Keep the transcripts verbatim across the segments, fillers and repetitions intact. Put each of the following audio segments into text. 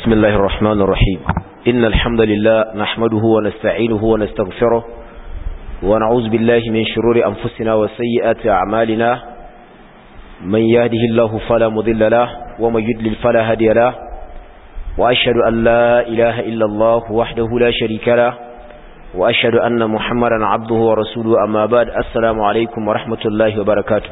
بسم الله الرحمن الرحيم إن الحمد لله نحمده ونستعينه ونستغفره ونعوذ بالله من شرور أنفسنا وسيئات أعمالنا من يهده الله فلا مضل له ومن يضلل فلا هادي له وأشهد أن لا إله إلا الله وحده لا شريك له وأشهد أن محمدا عبده ورسوله أما بعد السلام عليكم ورحمة الله وبركاته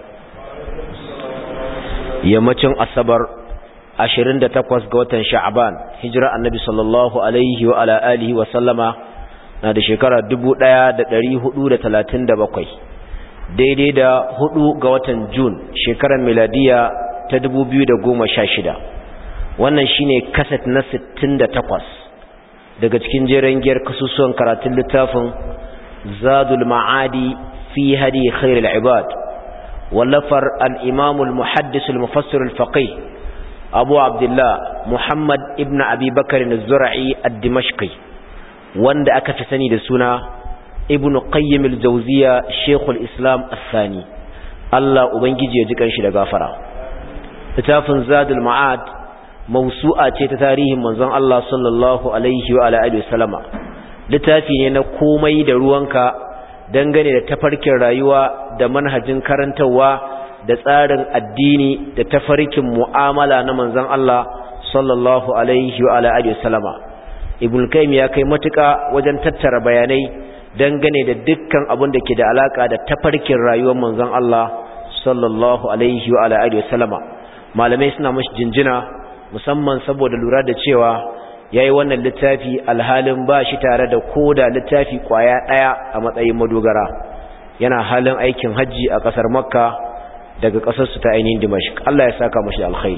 يمتن الصبر ashirin da takwas ga watan Sha'ban hijira annabi sallallahu alaihi wa ala alihi wa sallama na da shekara dubu ɗaya da ɗari hudu da talatin da bakwai daidai da hudu ga watan Jun shekarar miladiya ta dubu biyu da goma sha shida wannan shine kaset na sittin da takwas daga cikin jeren giyar kasusuwan karatun littafin Zadul Ma'adi fi hadi khairul ibad wallafar al-imam al-muhaddis al-mufassir al-faqih abu abdullah muhammad ibn abi bakar az-zur'i ad-dimashqi wanda aka fi sani da suna ibn qayyim al-jawziya shaykhul islam as-sani Allah ubangiji ya ji kanshi da gafara littafin zadul ma'ad mawsu'a ce ta tarihin manzon Allah sallallahu alaihi wa ala alihi wasallama littafi ne na komai da ruwanka dangane da tafarkin rayuwa da manhajin karantawa da tsarin addini da tafarkin mu'amala na manzon Allah sallallahu alaihi wa alihi wasallama ibn qayyim ya kai matuka wajen tattara bayanai dangane da dukkan abin da ke da alaka da tafarkin rayuwar manzon Allah sallallahu alaihi wa alihi wasallama malamai suna mashi jinjina musamman saboda lura da cewa yayi wannan littafi alhalin ba shi tare da koda littafi kwaya daya a matsayin madogara yana halin aikin haji a kasar makka daga ƙasarsu ta ainihin Dimashq Allah ya saka mashi alkhairi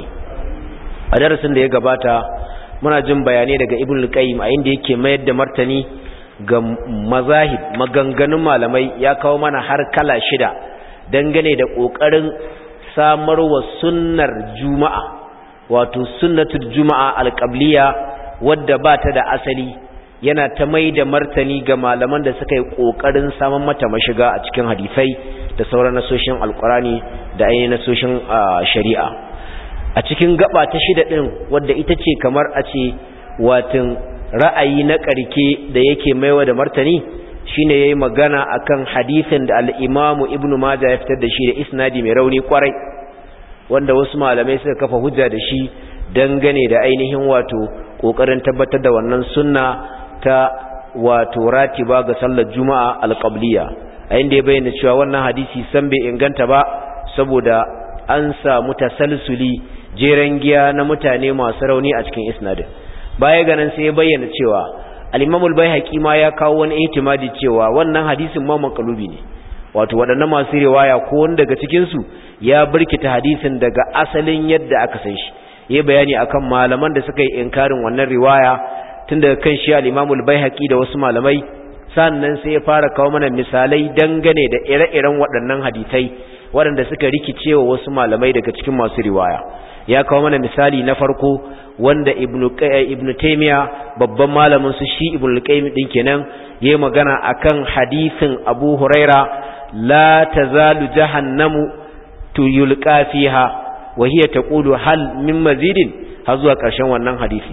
a darasin da ya gabata muna jin bayanai daga Ibn al-Qayyim a inda yake mayar da martani ga mazahib maganganun malamai ya kawo mana har kala shida dangane da kokarin samarwa sunnar juma'a wato sunnatul juma'a al-qabliya wadda ba ta da asali yana ta mai da martani ga malaman da suka yi kokarin samun mata mashiga a cikin hadisai da sauran nasoshin alkurani da ainihin nasoshin shari'a a cikin gaba ta shida din wadda ita ce kamar a ce watin ra'ayi na karke da yake maiwa da martani shine yayi magana akan hadisin da al-Imam Ibn Majah ya fitar da shi da isnadi mai rauni kwarai wanda wasu malamai suka kafa hujja da shi dangane da ainihin wato kokarin tabbatar da wannan sunna ta wato ratiba ga sallar juma'a al-qabliya a inda ya bayyana cewa wannan hadisi san bai inganta ba saboda an samu tasalsuli jeren giya na mutane masu rauni a cikin isnadin baya ganin sai ya bayyana cewa al-Imam al-Baihaqi ma ya kawo wani ihtimadi cewa wannan hadisin ma maqlubi ne wato waɗannan masu riwaya ko wanda daga cikin su ya burkita hadisin daga asalin yadda aka san shi yayi bayani akan malaman da suka yi inkarin wannan riwaya tun daga kan shi al-Imam al-Baihaqi da wasu malamai sannan sai ya fara kawo mana misalai dangane da ire-iren waɗannan hadisai waɗanda suka rikice wa wasu malamai daga cikin masu riwaya ya kawo mana misali na farko wanda Ibn Ibn Taymiyyah babban malamin su shi Ibn al-Qayyim din kenan yayi magana akan hadisin Abu Huraira la tazalu jahannamu tuyulqa fiha wa hiya taqulu hal min mazidin har zuwa ƙarshen wannan hadisi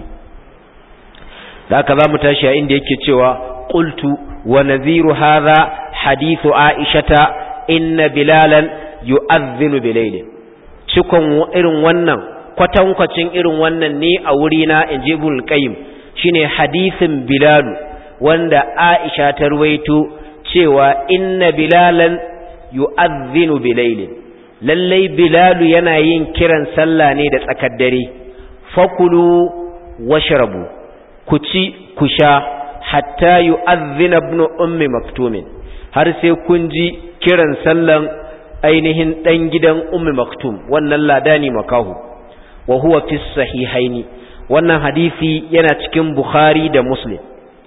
da haka zamu tashi a inda yake cewa qultu wa nadhiru hadha hadithu aishata inna bilalan yu'adhdhinu bilayl cikon irin wannan kwatankwacin irin wannan ne a wuri na injibul qayyim shine hadisin bilal wanda aisha ta ruwaito cewa inna bilalan yu'adhdhinu bilayl lallai bilal yana yin kiran sallah ne da tsakar dare fakulu washrabu ku ci ku sha hatta yu'adhdhina ibn ummi maktumin har sai kun ji kiran sallan ainihin dan gidan ummi maktum wannan ladani makahu wa huwa fi sahihaini wannan hadisi yana cikin bukhari da muslim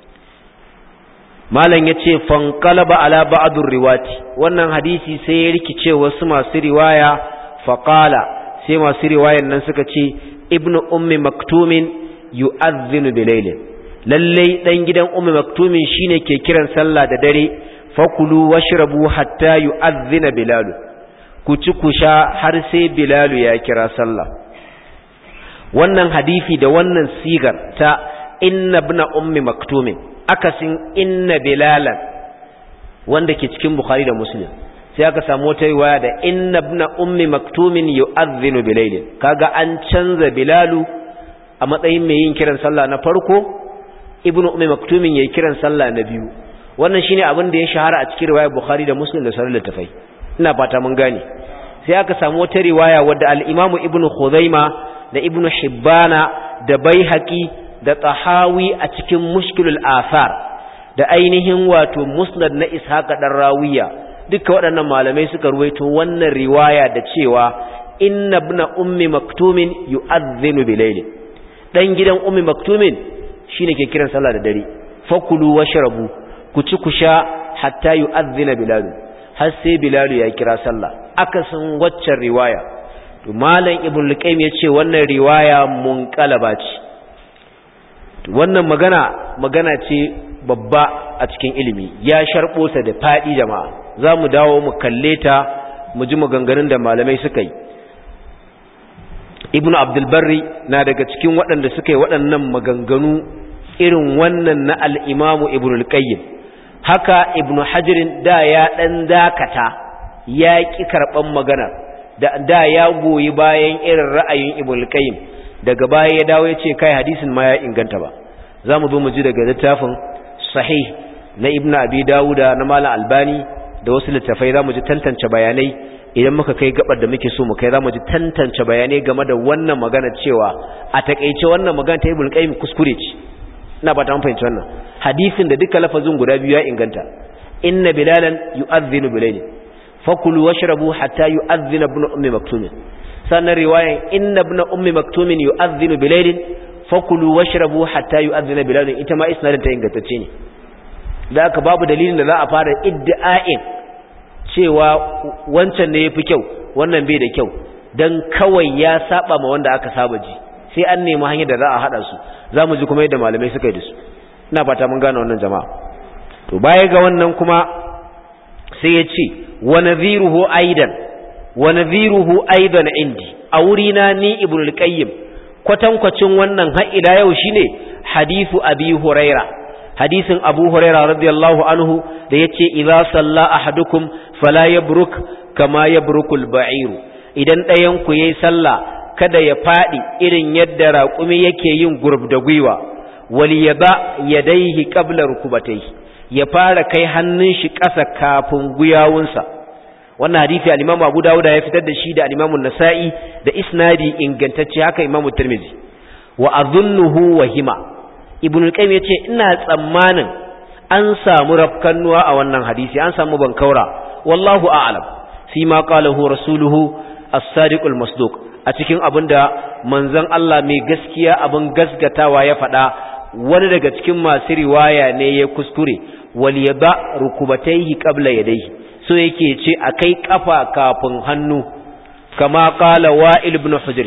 malam yace fanqalaba ala ba'dur riwati wannan hadisi sai ya rikice wasu masu riwaya faqala sai masu riwayan nan suka ce ibn ummi maktumin yu'adhdhinu bilailin lallai dan gidan ummi maktumin shine ke kiran sallah da dare fakulu washrabu hatta yu'adhdhina bilal ku ci ku sha har sai bilal ya kira sallah wannan hadisi da wannan sigar ta inna ibn ummi maktumin akasin inna bilalan wanda ke cikin bukhari da muslim sai aka samu wata riwaya da inna ibn ummi maktumin yu'adhdhinu bilailin kaga an canza bilalu a matsayin mai yin kiran sallah na farko ibn ummi maktumin yayin kiran sallah na biyu wannan shine abin da ya shahara a cikin riwayar bukhari da muslim da sauran littafai ina fata mun gane sai aka samu wata riwaya wadda al-imamu ibn khuzaima da ibn hibbana da baihaqi da tahawi a cikin mushkilul athar da ainihin wato musnad na ishaq dan rawiya duka waɗannan malamai suka ruwaito wannan riwaya da cewa inna ibn ummi maktumin yu'adhdhinu bilayl dan gidan ummi maktumin shine ke kiran sallah da dare fakulu washrabu ku ci ku sha hatta yu'adhdhina bilal har sai bilal ya kira sallah akasin waccan riwaya to malam ibn al-qayyim yace wannan riwaya munqalaba ce wannan magana magana ce babba a cikin ilimi ya sharbo ta da fadi jama'a zamu dawo mu kalle ta mu ji maganganun da malamai suka yi ibn abdul barri na daga cikin waɗanda suka yi waɗannan maganganu irin wannan na al-imamu ibn al-qayyim haka ibn hajirin da ya dan dakata ya ki karban magana da da ya goyi bayan irin ra'ayin ibn al-qayyim daga baya ya dawo ya ce kai hadisin ma ya inganta ba zamu zo mu ji daga littafin sahih na ibn abi dauda na malam albani da wasu littafai zamu ji tantance bayanai idan muka kai gabar da muke so mu kai zamu ji tantance bayanai game da wannan magana cewa a takeice wannan magana ta ibn al-qayyim kuskure ce ina ba ta mun fahimci wannan hadisin da duka lafazin guda biyu ya inganta inna bilalan yu'adhdhinu bilayl fakulu washrabu hatta yu'adhdhina ibn ummi maktum sannan riwayan inna ibn ummi maktum yu'adhdhinu bilayl fakulu washrabu hatta yu'adhdhina bilal ita ma isnadin ta ingantacce ne da aka babu dalilin da za a fara iddia'in cewa wancan ne yafi kyau wannan bai da kyau dan kawai ya saba ma wanda aka saba ji sai an nemi hanyar da za a hada su zamu ji kuma yadda malamai suka yi da su ina fata mun gane wannan jama'a to baya ga wannan kuma sai ya ce wa nadhiruhu aidan wa nadhiruhu aidan indi a wurina ni ibnu al-qayyim kwatankwacin wannan har ila yau shine hadithu abi huraira hadisin abu huraira radiyallahu anhu da yace idza salla ahadukum fala yabruk kama yabrukul ba'ir idan ɗayan ku yayi sallah kada ya fadi irin yadda raƙumi yake yin gurb da gwiwa wal yaba yadayhi qabla rukubatayhi ya fara kai hannun shi ƙasa kafin guyawunsa wannan hadisi al-Imam Abu Dawud ya fitar da shi da al-Imam An-Nasa'i da isnadi ingantacce haka Imam Tirmidhi wa adhunnuhu wahima Ibn al-Qayyim yace ina tsammanin an samu rafkannuwa a wannan hadisi an samu bankaura wallahu a'lam fi ma qalahu rasuluhu as-sadiqul masduq a cikin abinda manzon Allah mai gaskiya abin gasgatawa ya faɗa wani daga cikin masu riwaya ne ya kuskure wal yaba rukubatayhi qabla yadayhi so yake ce akai kafa kafin hannu kama qala wa'il ibn hujr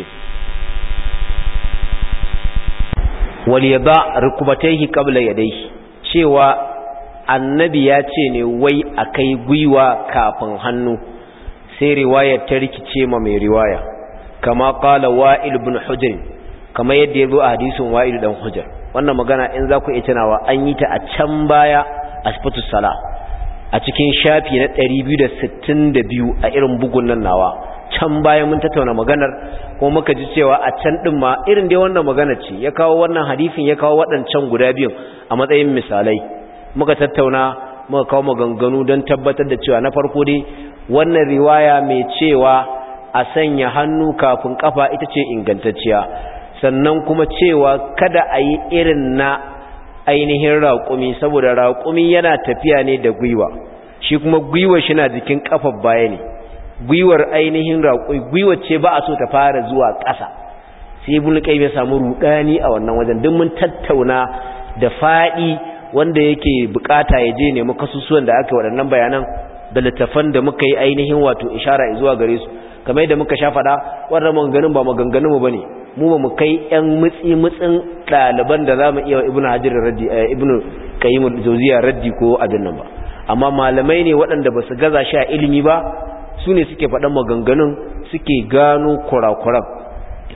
wal yaba rukubatayhi qabla yadayhi cewa annabi ya ce ne wai akai gwiwa kafin hannu sai riwayar ta rikice ma mai riwaya kama qala wa'il ibn hujr kama yadda yazo a hadisin wa'il dan hujr wannan magana in za ku iya tunawa an yi ta a can baya a sifatus sala a cikin shafi na ɗari biyu da sittin da biyu a irin bugun nan nawa can baya mun tattauna maganar kuma muka ji cewa a can din ma irin dai wannan magana ce ya kawo wannan hadisin ya kawo waɗancan guda biyun a matsayin misalai muka tattauna muka kawo maganganu don tabbatar da cewa na farko dai wannan riwaya mai cewa a sanya hannu kafin kafa ita ce ingantacciya sannan kuma cewa kada a yi irin na ainihin raƙumi saboda raƙumi yana tafiya ne da gwiwa shi kuma gwiwar shi na jikin kafar baya ne gwiwar ainihin raƙumi gwiwar ce ba a so ta fara zuwa ƙasa sai ibn qayyim ya samu rudani a wannan wajen duk mun tattauna da fadi wanda yake bukata ya je ne mu kasusuwan da aka waɗannan bayanan da littafan da muka yi ainihin wato ishara zuwa gare su kamar yadda muka sha faɗa wannan maganganun ba maganganun mu bane mu ba mu kai ƴan mutsi mutsin ɗaliban da zamu iya ibnu hajar raddi ibnu qayyim al-jawziya raddi ko abin nan ba amma malamai ne waɗanda ba su gaza shi a ilimi ba su ne suke faɗan maganganun suke gano kurakuran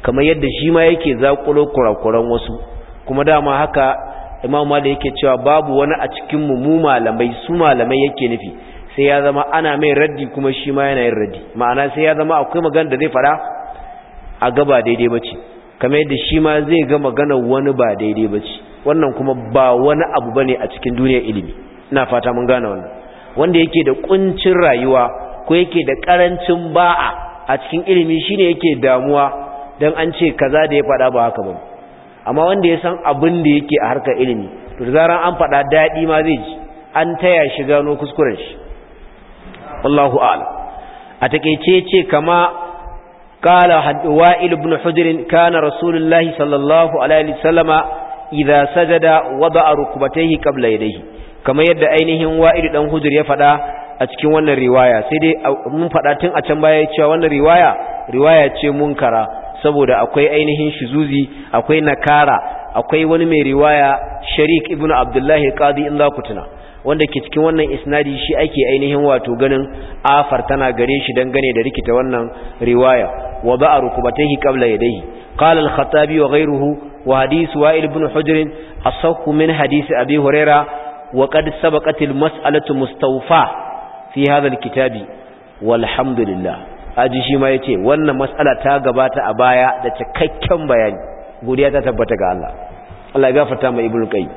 kamar yadda shi ma yake zakulo kurakuran wasu kuma dama haka Imam Malik yake cewa babu wani a cikin mu mu malamai su malamai yake nufi sai ya zama ana mai raddi kuma shi ma yana yin raddi ma'ana sai ya zama akwai magana da zai fara a gaba daidai bace kamar yadda shi ma zai ga magana wani ba daidai bace wannan kuma ba wani abu bane a cikin duniyar ilimi ina fata mun gane wannan wanda yake da kuncin rayuwa ko yake da karancin ba'a a cikin ilimi shine yake damuwa dan an ce kaza da ya fada ba haka bane amma wanda ya san abin da yake a harkar ilimi to da zaran an fada dadi ma zai ji an taya shi gano kuskuren shi wallahu a'lam a takeice ce kama qala wa'il ibn hujr kana rasulullahi sallallahu alaihi wasallama idza sajada wada'a rukbatayhi qabla yadayhi kama yadda ainihin wa'il dan hujr ya fada a cikin wannan riwaya sai dai mun fada tun a can baya cewa wannan riwaya riwaya ce munkara saboda akwai ainihin shuzuzi akwai nakara akwai wani mai riwaya Sharik ibn Abdullah Qadi in za ku tuna wanda ke cikin wannan isnadi shi ake ainihin wato ganin afar tana gare shi dangane da rikita wannan riwaya wa ba'a rukubatayhi qabla yadayhi qala al-Khattabi wa ghayruhu wa hadith Wa'il ibn Hujr asahhu min hadith Abi Hurairah wa qad sabaqat al-mas'alatu mustawfa fi hadha al-kitabi walhamdulillah aji shi ma yace wannan mas'ala ta gabata a baya da cikakken bayani godiya ta tabbata ga Allah Allah ya gafarta mai Ibn Qayyim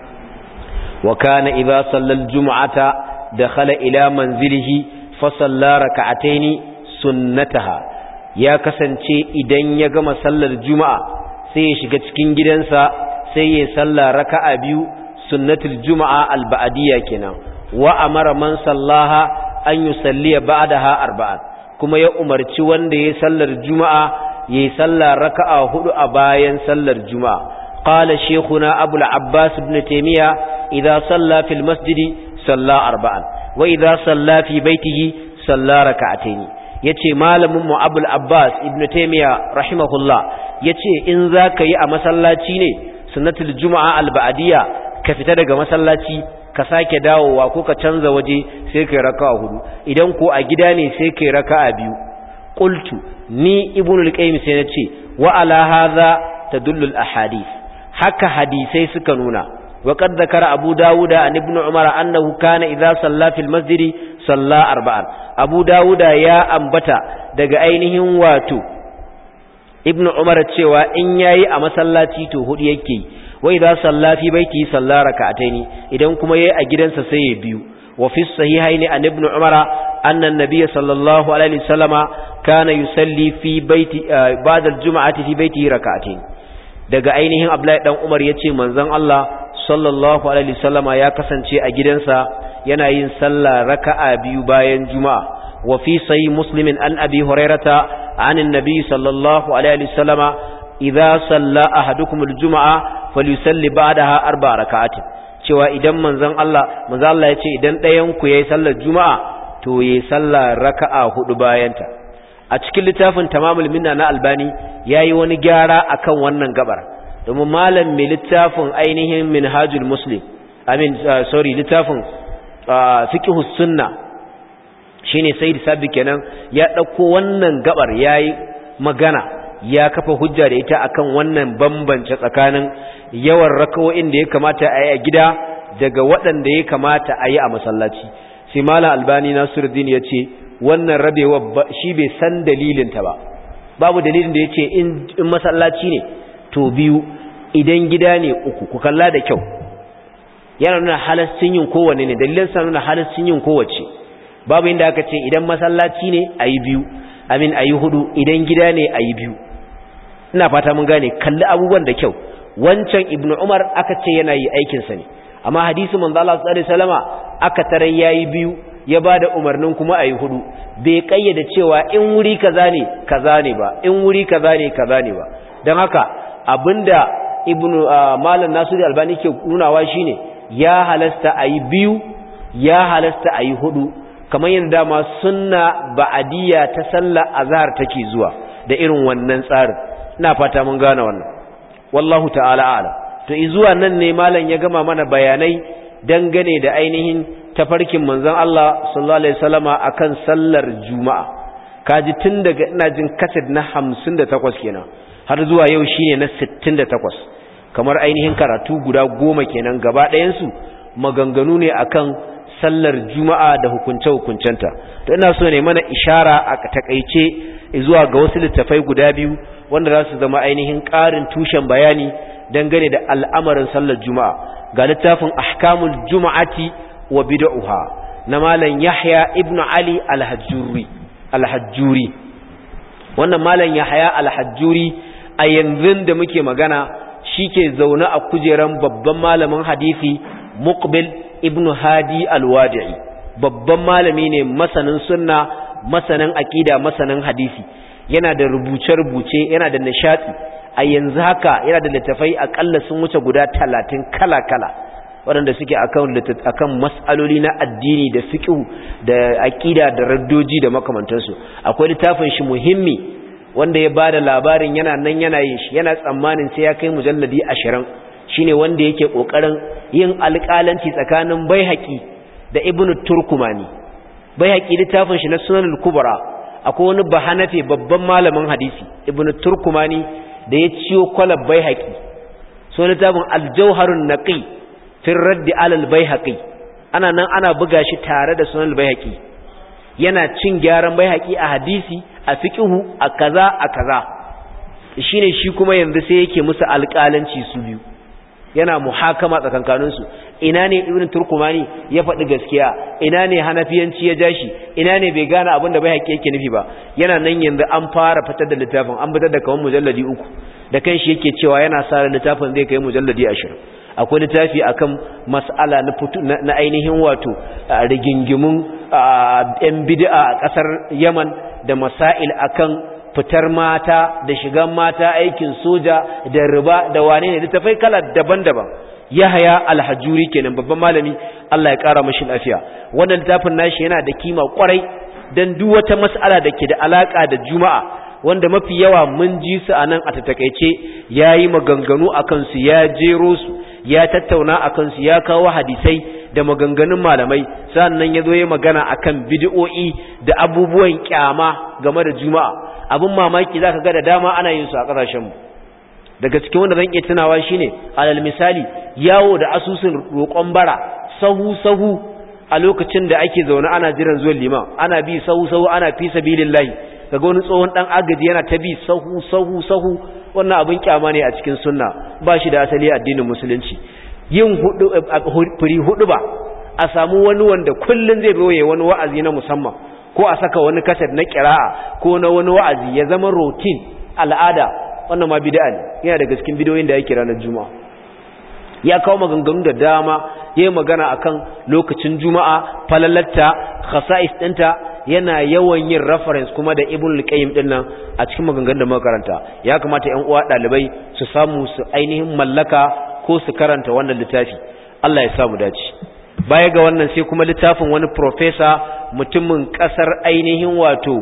wa kana idza salla al-jum'ata dakhala ila manzilihi fa salla rak'atayn sunnataha ya kasance idan ya gama sallar juma'a sai ya shiga cikin gidansa sai ya salla raka'a biyu sunnatul juma'a al-ba'diyya kenan wa amara man sallaha an yusalli ba'daha arba'an kuma ya umarci wanda ya sallar juma'a yayi sallar raka'a hudu a bayan sallar juma'a qala shaykhuna abul abbas ibn taymiya idza salla fil masjid salla arba'an wa idza salla fi baytihi salla rak'atayn yace malamin mu abul abbas ibn taymiya rahimahullah yace in zaka yi a masallaci ne sunnatul juma'a al ba'diyya ka fita daga masallaci ka sake dawowa ko ka canza waje sai kai raka'a hudu idan ko a gida ne sai kai raka'a biyu qultu ni ibnul qayyim sai nace wa ala hadha tadullu al ahadith haka hadisai suka nuna wa qad zakara abu dawuda an ibn umar annahu kana idza salla fil masjid salla arba'an abu dawuda ya ambata daga ainihin wato ibn umar cewa in yayi a masallaci to hudu yake wa idza salla fi baiti salla rak'ataini idan kuma yayi a gidansa sai ya biyu wa fi sahihaini an ibn umara anna an-nabiy sallallahu alaihi wasallama kana yusalli fi baiti ba'da al-jum'ati fi baiti rak'atayn daga ainihin abdullahi dan umar yace manzon Allah sallallahu alaihi wasallama ya kasance a gidansa yana yin sallah raka'a biyu bayan juma'a wa fi sahih muslimin an abi hurairata an an-nabiy sallallahu alaihi wasallama idza salla ahadukum al-jum'a falyusalli ba'daha arba raka'atin cewa idan manzon Allah manzon Allah yace idan ɗayan ku yayi sallar juma'a to yayi sallar raka'a hudu bayanta a cikin littafin tamamul minna na albani yayi wani gyara akan wannan gabar domin malam mai littafin ainihin minhajul muslim amin uh, sorry littafin uh, fiqhus sunna shine sayyid sabbi kenan ya dauko wannan gabar yayi magana ya kafa hujja da ita akan wannan bambance tsakanin yawan rakawoyin da ya kamata a yi a gida daga waɗanda ya kamata a yi a masallaci sai malam albani nasiruddin ya ce wannan rabewa shi bai san dalilinta ba babu dalilin da ya ce in masallaci ne to biyu idan gida ne uku ku kalla da kyau yana nuna halascin yin kowanne ne dalilan sa nuna halascin yin kowace babu inda aka ce idan masallaci ne ayi biyu amin ayi hudu idan gida ne ayi biyu ina fata mun gane kalli abubuwan da kyau wancan ibnu umar aka ce yana yi aikin sa ne amma hadisi manzo Allah sallallahu alaihi wasallama aka tare yayi biyu ya bada umarnin kuma ayi hudu bai kayyade cewa in wuri kaza ne kaza ne ba in wuri kaza ne kaza ne ba dan haka abinda ibnu uh, malam nasiri albani ke nunawa shine ya halasta ayi biyu ya halasta ayi hudu kamar yadda ma sunna ba'diyya ta sallar azhar take zuwa da irin wannan tsarin ina fata mun gane wannan wallahu ta'ala a'lam to izuwa nan ne malam ya gama mana bayanai dangane da ainihin tafarkin manzon Allah sallallahu alaihi wasallama akan sallar juma'a kaji tun daga ina jin kasid na hamsin da takwas kenan har zuwa yau shine na sittin da takwas, kamar ainihin karatu guda goma kenan gaba ɗayan su maganganu ne akan sallar juma'a da hukunce-hukuncenta. To ina so ne mana ishara a takaice zuwa ga wasu littafai guda biyu wanda za su zama ainihin ƙarin tushen bayani dangane da al'amarin sallar juma'a. Ga littafin ahkamul juma'ati wa bid'uha na malam Yahya ibn Ali al-Hajjuri al-Hajjuri wannan malam Yahya al-Hajjuri a yanzu da muke magana shike zaune a kujeran babban malamin hadisi Muqbil ibn Hadi al-Wadi'i, babban malami ne masanin sunna, masanin aqida, masanin hadisi, yana da rubuce-rubuce, yana da nishadi. A yanzu haka yana da littafai akalla sun wuce guda talatin kala-kala waɗanda suke akan akan mas'aloli na addini da fiqh da aqida da raddoji da makamantansu. Akwai littafin shi muhimmi wanda ya bada labarin yana nan yana yin shi, yana tsammanin sai ya kai mujalladi ashirin, shine wanda yake kokarin yin alƙalanci tsakanin Baihaqi da Ibn Turkumani. Baihaqi littafin shi na Sunan al-Kubra, akwai wani bahanafi babban malamin hadisi Ibn Turkumani da ya ciyo kwalab Baihaqi, so littafin al-Jawharun Naqi fi radd ala al-Baihaqi, ana nan ana buga shi tare da Sunan al-Baihaqi, yana cin gyaran Baihaqi a hadisi, a fiqhu, a kaza a kaza. Shine shi kuma yanzu sai yake musu alƙalanci su biyu, yana muhakama tsakankaninsu. Ina ne Ibn Turkumani ya faɗi gaskiya, ina ne Hanafiyanci ya jashi, ina ne bai gane abin da Baihaqi yake nufi ba. Yana nan yanzu an fara fitar da littafin, an fitar da kaman mujalladi uku, da kanshi yake cewa yana sa littafin zai kai mujalladi ashirin. Akwai littafi akan mas'ala na fitu na ainihin wato rigingimun yan bid'a a ƙasar Yaman da masail akan fitar mata da shigan mata aikin soja da riba da wane ne, littafai kala daban-daban. Yahya al-Hajjuri kenan babban malami, Allah ya kara mashi lafiya. Wannan littafin nashi yana da kima kwarai dan duk wata mas'ala da ke da alaka da juma'a wanda mafi yawa mun ji su anan a tatakeice, yayi maganganu akan su, ya jero su, ya tattauna akan su, ya kawo hadisai da maganganun malamai, sannan yazo yayi magana akan bid'o'i da abubuwan kyama game da juma'a. Abin mamaki zaka ga da dama ana yin su a kasashen mu. Daga cikin wanda zan iya tunawa shine alal misali yawo da asusun roƙon bara sahu sahu a lokacin da ake zaune ana jiran zuwan liman, ana bi sahu sahu, ana fi sabilillahi. Kaga wani tsohon dan agaji yana ta bi sahu sahu sahu. Wannan abin kyama ne a cikin sunna, ba shi da asali addinin musulunci. Yin hudu furi hudu ba a samu wani wanda kullun zai roye wani wa'azi na musamman, ko a saka wani kaset na qira'a ko na wani wa'azi ya zama routine, al'ada, wannan ma bid'a ne, yana daga cikin bidiyoyin da yake ranar juma'a. Ya kawo maganganu da dama, yayi magana akan lokacin juma'a, falalatta, khasa'is dinta, yana yawan yin reference kuma da Ibn al-Qayyim din nan a cikin maganganun da muka karanta. Ya kamata ƴan uwa dalibai su samu su ainihin mallaka ko su karanta wannan littafi. Allah ya sa mu dace. Baya ga wannan sai kuma littafin wani professor mutumin kasar ainihin wato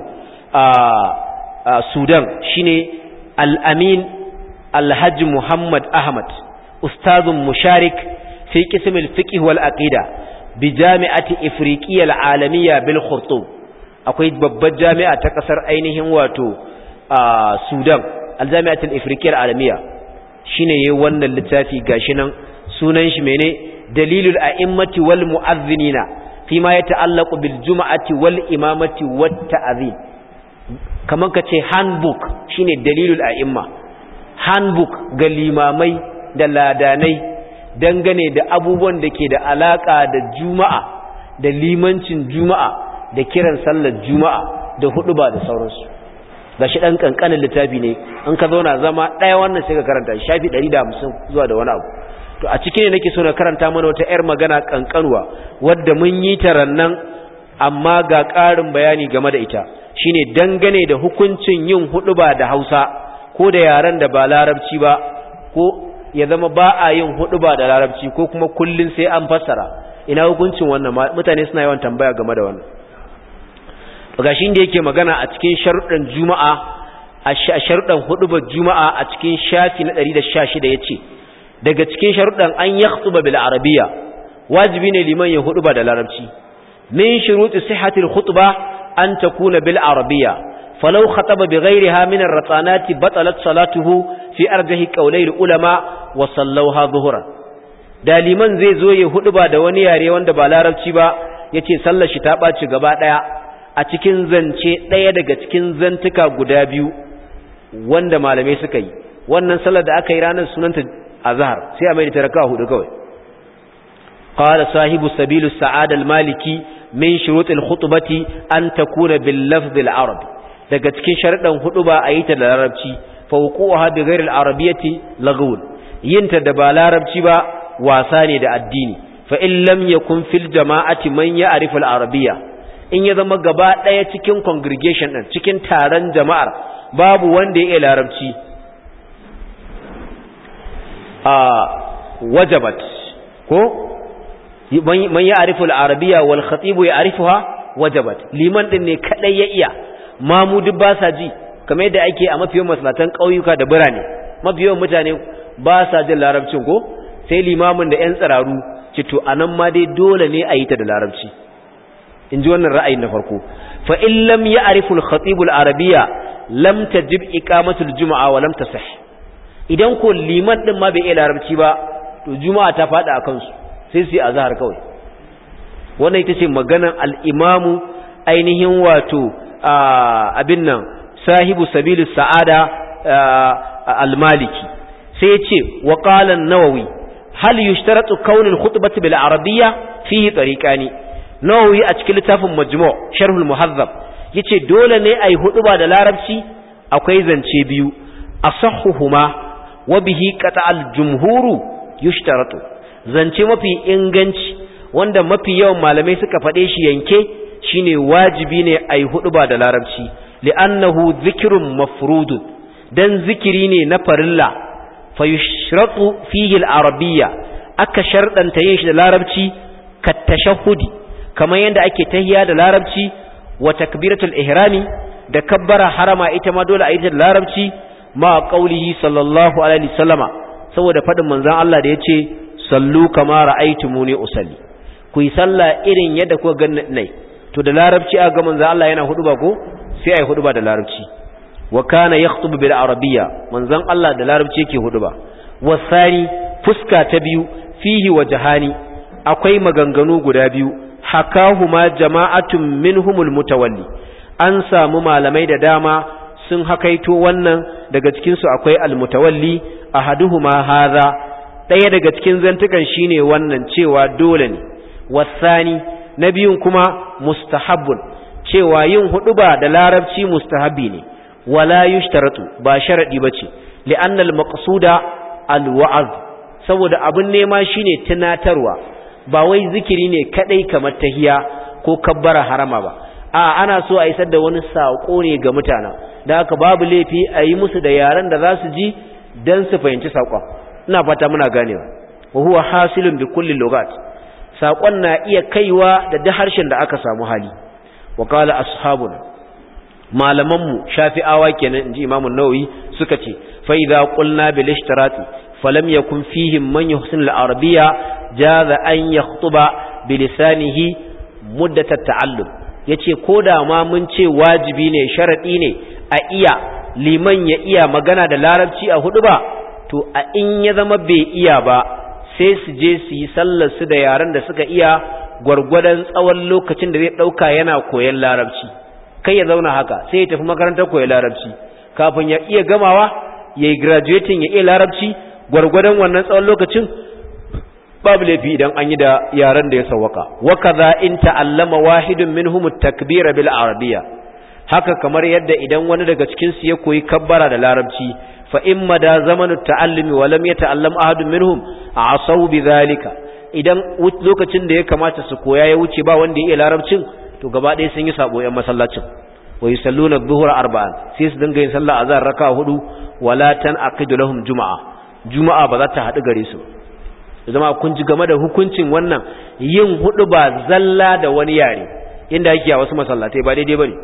a Sudan, shine Al-Amin Al-Hajj Muhammad Ahmad, ustazun musharik fi qism al-fiqh wal aqida bi jami'ati Ifriqiyya al-Alamiyya bil Khartoum. Akwai babbar jami'a ta kasar ainihin wato Sudan, al-Jami'at al-Ifriqiyya al-Alamiyya, shine yayin wannan littafi gashi nan, sunan shi mene, dalilul a'immati wal mu'adhdhinina fima yata'allaqu bil jum'ati wal imamati wat ta'dhin. Kaman kace handbook, shine dalilul a'imma, handbook ga limamai da ladanai dangane da abubuwan da ke da alaka da juma'a, da limancin juma'a, da kiran sallar juma'a, da huduba da sauransu. Gashi dan kankanin littafi ne, in ka zauna zama daya wannan sai ka karanta shafi ɗari da hamsin zuwa da wani abu. To a cikin ne nake so na karanta mana wata yar magana kankanuwa wadda mun yi ta rannan, amma ga ƙarin bayani game da ita, shine dangane da hukuncin yin huduba da Hausa ko da yaran da ba Larabci ba, ko ya zama ba a yin huduba da Larabci, ko kuma kullun sai an fassara. Ina hukuncin wannan? Mutane suna yawan tambaya game da wannan. To gashi inda yake magana a cikin sharuɗan juma'a, a sharuɗan hudubar juma'a a cikin shafi na ɗari da sha shida yace, daga cikin sharuɗan an yakhtuba bil arabiyya, wajibi ne liman ya huduba da Larabci. Min shuruti sihhatil khutba an takuna bil arabiyya falau khataba bighayriha min ar-ratanati batalat salatuhu fi arjahi qawlai ulama wa sallawha dhuhran. Daliman zai zo ya huduba da wani yare wanda ba larabci ba yace sallar shi ta baci gaba daya a cikin zance daya daga cikin zantuka guda biyu wanda malamai suka yi. Wannan sallar da aka yi ranar sunanta azhar sai a mai da taraka hudu kawai. qala sahibu sabilus sa'ada al-maliki min shurut al-khutbati an takuna bil lafz al-arabi. Daga cikin sharadan huduba ayi ta da larabci fa wuquha bi ghairi al-arabiyyati laghun. Yinta da ba larabci ba wasa ne da addini. Fa in lam yakun fil jama'ati man ya'rifu al-arabiyya, in ya zama gaba daya cikin congregation din cikin taron jama'ar babu wanda ya iya larabci, a wajabat ko man ya'rifu al-arabiyya wal khatib ya'rifuha wajabat. Liman din ne kadai ya iya, mamu duk ba sa ji, kamar yadda ake a mafiyan masallatan kauyuka da birane. Mafiyan mutane ba sa jin larabcin ko sai limamin da ƴan tsararu cito anan ma dai dole ne a yi ta da larabci. In ji wannan ra'ayin na farko. Fa in lam ya'rifu al-khatib al-arabiyya lam tajib iqamatu al-jum'a wa lam tasih. Idan ko liman din ma bai iya larabci ba to juma'a ta fada akan su sai su yi azhar kawai. Wannan ita ce maganar al-imamu ainihin wato abin nan sahibu sabilis sa'ada al-maliki. Sai ya ce wa qala an-nawawi hal yushtaratu kawn al-khutbati bil arabiyya fihi tariqani. Nawawi a cikin littafin Majmu' Sharh al-Muhazzab yace dole ne ai huduba da larabci, akwai zance biyu, asahhuhuma wa bihi qata al-jumhuru yushtaratu. Zance mafi inganci wanda mafi yawan malamai suka fade shi yanke shine wajibi ne ai huduba da larabci, li'annahu dhikrun mafrudun, dan zikiri ne na farilla. Fa yushratu fihi al-arabiyya, aka shardanta yin shi da larabci ka tashahhudi, kamar yadda ake tahiya da larabci, wa takbiratul ihrami da kabbara harama ita ma dole a yi da larabci, ma qaulihi sallallahu alaihi wasallama, saboda fadin manzon Allah da yace sallu kama ra'aytumuni usalli, ku yi sallah irin yadda kuka ganni nai. To da larabci aka ga manzon Allah yana huduba ko sai ai huduba da larabci. Wa kana yakhutubu bil arabiyya, manzon Allah da larabci yake huduba. Wasani fuska ta biyu fihi wajhani, akwai maganganu guda biyu, hakahuma jama'atun minhumul mutawalli, an samu malamai da dama sun hakaito wannan, daga cikin su akwai almutawalli. Ahaduhuma hadha, daya daga cikin zantukan shine wannan cewa dole ne. Wasani na biyun kuma mustahabbun, cewa yin huduba da larabci mustahabi ne, wala yushtaratu, ba sharadi bace, li'anna al-maqsuda al-wa'z, saboda abun nema shine tunatarwa, ba wai zikiri ne kadai kamar tahiya ko kabbara harama ba. A ana so a isar da wani sako ne ga mutana, da haka babu laifi a yi musu da yaran da za su ji dan su fahimci sakon. Ina fata muna ganewa. Wa huwa hasilun bi kulli lughat, sakon na iya kaiwa da duk harshen da aka samu hali. Wa qala ashabuna, malaman mu shafi'awa kenan inji Imam an-Nawawi suka ce fa idza qulna bil ishtirati falam yakun fihim man yuhsin al-arabiyya jaza an yakhutuba bilisanihi muddat at-ta'allum. Yace koda ma mun ce wajibi ne, sharadi ne a iya liman ya iya magana da larabci a hudu ba, to a in ya zama bai iya ba sai su je su yi sallar su da yaran da suka iya gwargwadon tsawon lokacin da zai dauka yana koyon larabci. Kai ya zauna haka sai ya tafi makarantar koyon larabci, kafin ya iya gamawa yayi graduating ya iya larabci gwargwadon wannan tsawon lokacin, babu laifi idan an yi da yaran da ya sawwaka. Wa kaza in ta'allama wahidun minhum at-takbira bil arabiyya, haka kamar yadda idan wani daga cikin su ya koyi kabbara da larabci, fa imma da zamanu ta'allumi wa lam yata'allam ahadun minhum asaw bidhalika, idan lokacin da ya kamata su koya ya wuce ba wanda ya iya larabcin, to gaba ɗaya sun yi sabo yan masallacin. Wa yusalluna adh-dhuhra arba'an, sai su dinga yin sallah azhar raka'a hudu, wala tanqidu lahum juma'a, juma'a ba za ta haɗu gare su. Zama kun ji game da hukuncin wannan yin hudu ba zalla da wani yare inda yake a wasu masallatai ba daidai bane.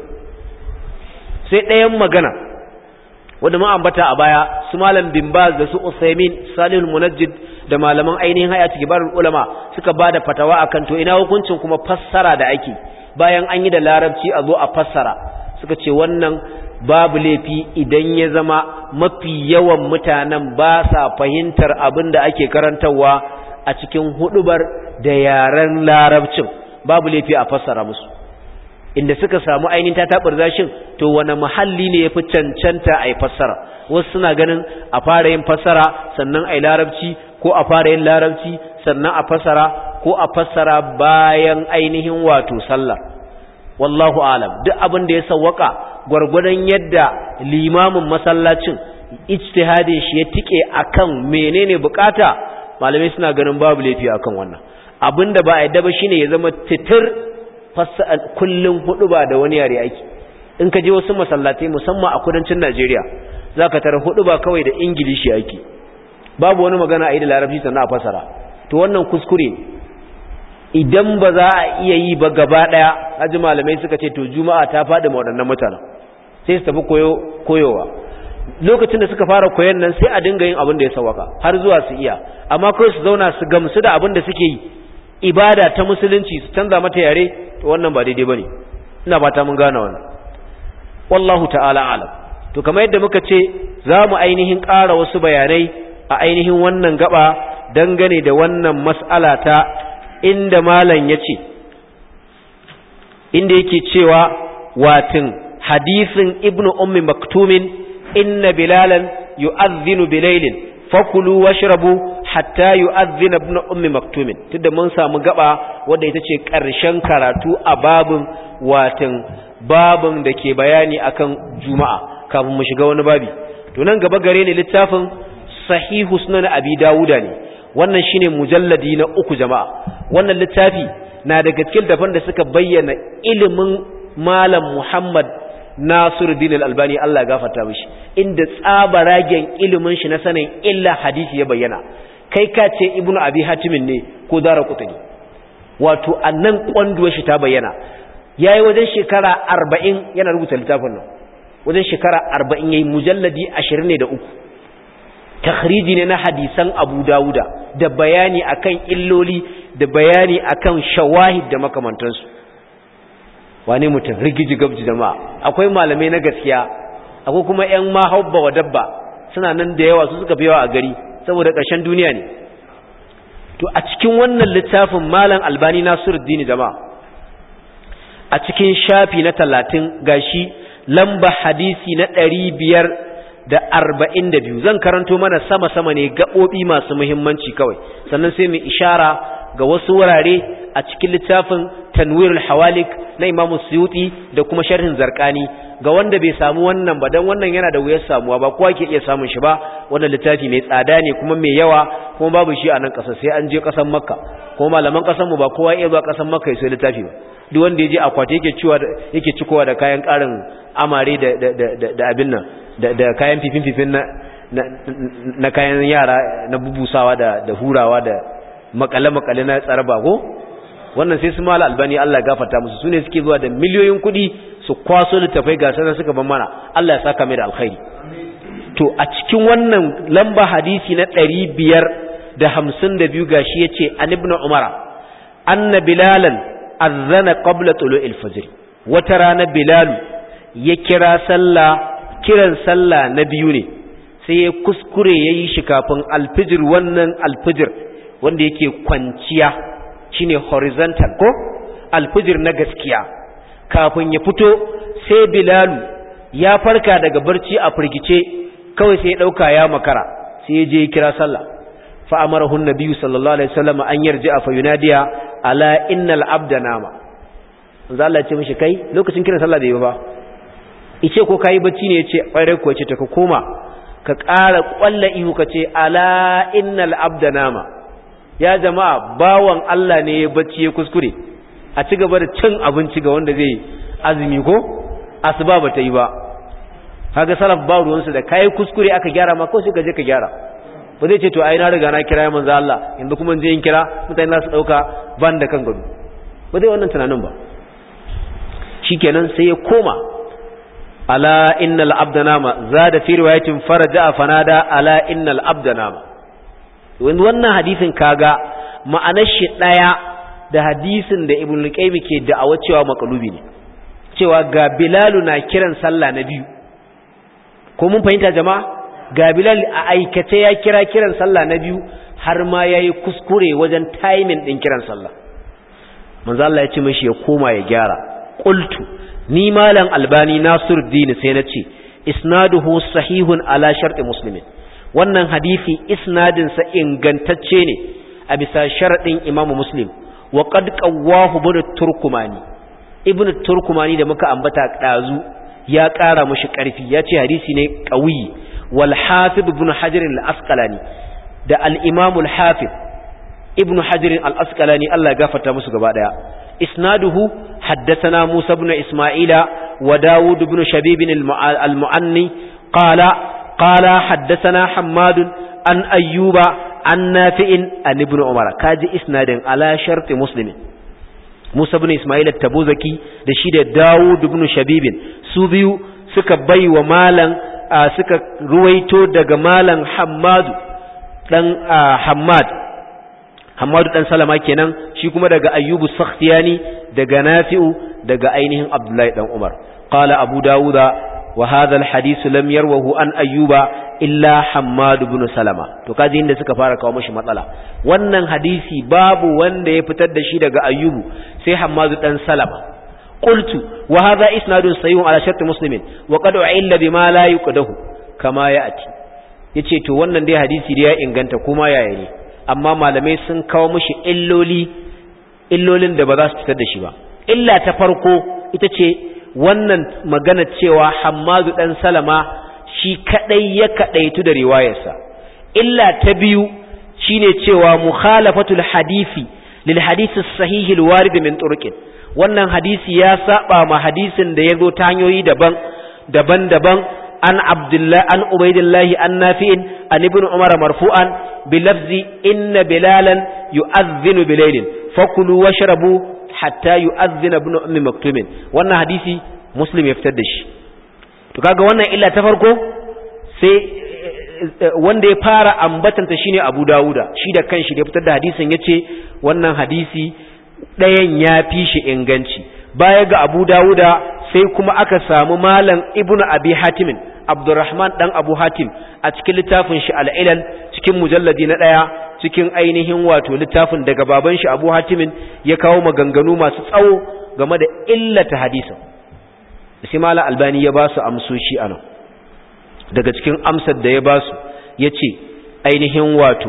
Sai ɗayan magana wanda ma ambata a baya, su malam bin Baz da su Usaimin, Salihul Munajjid da malaman ainihin hayati kibarul ulama suka bada fatawa akan to ina hukuncin kuma fassara da ake bayan an yi da larabci a zo a fassara. Suka ce wannan babu laifi idan ya zama mafi yawan mutanen ba sa fahimtar abin da ake karantarwa a cikin hudubar da yaren larabcin, babu laifi a fassara musu. Inda suka samu ainihin tatabar zashin, to wani muhalli ne ya fi cancanta a yi fassara. Wasu suna ganin a fara yin fassara sannan a yi larabci, ko a fara yin larabci sannan a fassara, ko a fassara bayan ainihin wato sallah. Wallahu alam, duk abin da ya sawwaka gwargwadon yadda limamin masallacin ijtihadin shi ya tike akan menene bukata, malamai suna ganin babu laifi akan wannan. Abinda ba a yadda ba shine ya zama titir kullun hudu ba da wani yare ake. In ka je wasu masallatai musamman a kudancin Najeriya, zaka tara hudu ba kawai da Ingilishi ake, babu wani magana a yi da Larabci sannan a fasara. To wannan kuskure ne. Idan ba za a iya yi ba gaba daya, haji malamai suka ce to juma'a ta faɗi ma waɗannan mutanen, sai su tafi koyo koyowa. Lokacin da suka fara koyon nan sai a dinga yin abin da ya sawaka har zuwa su iya, amma kawai su zauna su gamsu da abin da suke yi, ibada ta musulunci su canza mata yare, to wannan ba daidai bane. Ina fata mun gane wannan. Wallahu ta'ala alam. To kamar yadda muka ce, za mu ainihin ƙara wasu bayanai a ainihin wannan gaba dangane da wannan mas'ala ta inda malam ya ce, inda yake cewa watin hadisin ibnu ummi maktumin inna bilalan yu'adhdhinu bilailin fakulu washrabu hatta yu'adhdhina ibnu ummi maktumin. Tunda mun samu gaba wanda ita ce ƙarshen karatu a babin watin babin da ke bayani akan juma'a kafin mu shiga wani babi. To nan gaba gare ne littafin sahihu sunan abi dawuda ne, wannan shine mujalladi na uku jama'a. Wannan littafi na daga cikin dafan da suka bayyana ilimin malam Muhammad Nasiruddin Al-Albani, Allah ya gafarta mishi, inda tsabaragen ilimin shi na sanin illa hadisi ya bayyana. Kai ka ce Ibnu Abi Hatim ne ko Daraqutni, wato annan kwanduwar shi ta bayyana. Yayi wajen shekara arba'in yana rubuta littafin nan, wajen shekara arba'in yayi, mujalladi ashirin ne da uku. Takhriji ne na hadisan Abu Dawuda da bayani akan illoli da bayani akan shawahid da makamantansu. Wani mutum rigiji gabji jama'a. Akwai malamai na gaskiya, akwai kuma ƴan mahabba wa dabba, suna nan da yawa, su suka fi yawa a gari saboda ƙarshen duniya ne. To a cikin wannan littafin malam Albani Nasiruddin jama'a, a cikin shafi na talatin gashi lamba hadisi na ɗari biyar da arba'in da biyu, zan karanto mana sama-sama ne gaɓoɓi masu muhimmanci kawai, sannan sai mu ishara ga wasu wurare a cikin littafin Tanwirul Hawalik na Imam Suyuti da kuma sharhin Zarqani, ga wanda bai samu wannan ba, dan wannan yana da wuyar samuwa, ba kowa ke iya samun shi ba. Wannan littafi mai tsada ne kuma mai yawa, kuma babu shi a nan ƙasa, sai an je ƙasar Makka, kuma malaman ƙasar mu ba kowa iya zuwa ƙasar Makka ya sai littafi ba. Duk wanda ya je akwati yake ciwa yake cikowa da kayan ƙarin amare da da da abin nan da da kayan fifin fifin na na kayan yara na bubusawa da da hurawa da makale makale na tsaraba ko. Wannan sai su mala Albani, Allah ya gafarta musu, sune suke zuwa da miliyoyin kuɗi su kwaso littafai ga sanan suka ban mana, Allah ya saka mai da alkhairi. To a cikin wannan lamba hadisi na ɗari biyar da hamsin da biyu gashi yace an ibn Umar anna bilalan azana qabla tulu'il fajr. Wata rana Bilal ya kira sallah, kiran sallah na biyu ne, sai ya kuskure yayi shi kafin alfijir. Wannan alfijir wanda yake kwanciya shine horizontal ko alfijir na gaskiya, kafin ya fito sai Bilal ya farka daga barci a firgice, kawai sai ya dauka ya makara, sai ya je ya kira sallah. fa amarahu an-nabi sallallahu alaihi wasallam an yarji'a fa yunadiya ala innal abda nama. manzo Allah ya ce mishi, kai lokacin kiran sallah da yi ba, ice ko kai bacci ne? yace kwarai ko, yace ta ka koma ka ƙara ƙwalla ihu ka ce ala innal abda nama. Ya jama'a, bawan Allah ne ya bacci ya kuskure, a ci gaba da cin abinci ga wanda zai azumi ko asuba ba ta yi ba. kaga salaf ba ruwansu da kai kuskure aka gyara ma ko sai ka je ka gyara. ba zai ce to ai na riga na kira manzo Allah yanzu kuma je in kira mutane za su dauka ban da kan gado, ba zai wannan tunanin ba. shikenan sai ya koma ala innal abda nama, zada fi riwayatin faraja fanada ala innal abda nama. wannan hadisin kaga ma'anar shi daya da hadisin da Ibn Qayyim ke da'awa cewa makalubi ne, cewa ga Bilalu na kiran sallah na biyu ko mun fahimta jama'a ga Bilal a aikace ya kira kiran sallah na biyu har ma yayi kuskure wajen timing din kiran sallah manzo Allah ya ce mishi ya koma ya gyara qultu ni malam Albani Nasiruddin sai na ce isnaduhu sahihun ala sharti muslimin wannan hadisi isnadin sa ingantacce ne a bisa sharadin Imam Muslim wa qad qawwahu ibn Turkumani ibn Turkumani da muka ambata dazu ya ƙara mashi ƙarfi ya ce hadisi ne qawi wal Hafiz ibn Hajar al-Asqalani da al-Imam al-Hafiz ibn Hajar al-Asqalani Allah ya gafarta musu gaba daya isnaduhu haddathana Musa ibn Isma'ila wa Dawud ibn Shabib al-Mu'anni qala qala haddathana Hammad an Ayyuba an Nafi'in an ibn Umar kaji isnadin ala sharti Muslim Musa ibn Isma'il at-Tabuzaki da shi da Dawud ibn Shabib su biyu suka baiwa malan suka ruwaito daga malan Hammad dan Hammad Hammad dan Salama kenan shi kuma daga Ayyubu Sakhtiyani daga Nafi'u daga ainihin Abdullahi dan Umar qala Abu Dawuda wa hadha al-hadith lam yarwahu an Ayyuba illa Hammad ibn Salama to kaji inda suka fara kawo mashi matsala wannan hadisi babu wanda ya fitar da shi daga Ayyubu sai Hammad dan Salama qultu wa hadha isnadun sahih ala shart muslimin wa qad u'illa bima la yuqdahu kama ya'ti yace to wannan dai hadisi da ya inganta kuma yaya ne amma malamai sun kawo mashi illoli illolin da ba za su fitar da shi ba illa ta farko ita ce wannan magana cewa Hammad dan Salama shi kadai ya kadaitu da riwayarsa illa ta biyu shine cewa mukhalafatul hadisi lil hadisi sahih al warid min turqin wannan hadisi ya saba ma hadisin da yazo ta hanyoyi daban daban-daban an Abdullah an Ubaydillah an Nafi'in an Ibn Umar marfu'an bi lafzi inna bilalan yu'adhdhinu bilaylin fakulu washrabu hatta yu'adhdhina ibn ummi maktum wannan hadisi Muslim ya fitar da shi to kaga wannan illa ta farko sai wanda ya fara ambatanta shine Abu Dawuda shi da kanshi da ya fitar da hadisin yace wannan hadisi dayan ya fi shi inganci baya ga Abu Dawuda sai kuma aka samu malam Ibn Abi Hatim Abdurrahman dan Abu Hatim a cikin littafin shi Al-Ilal cikin mujalladi na daya cikin ainihin wato littafin daga baban shi Abu Hatim ya kawo maganganu masu tsawo game da illata hadisin sai malam Albani ya ba su amsoshi anan daga cikin amsar da ya ba su yace ainihin wato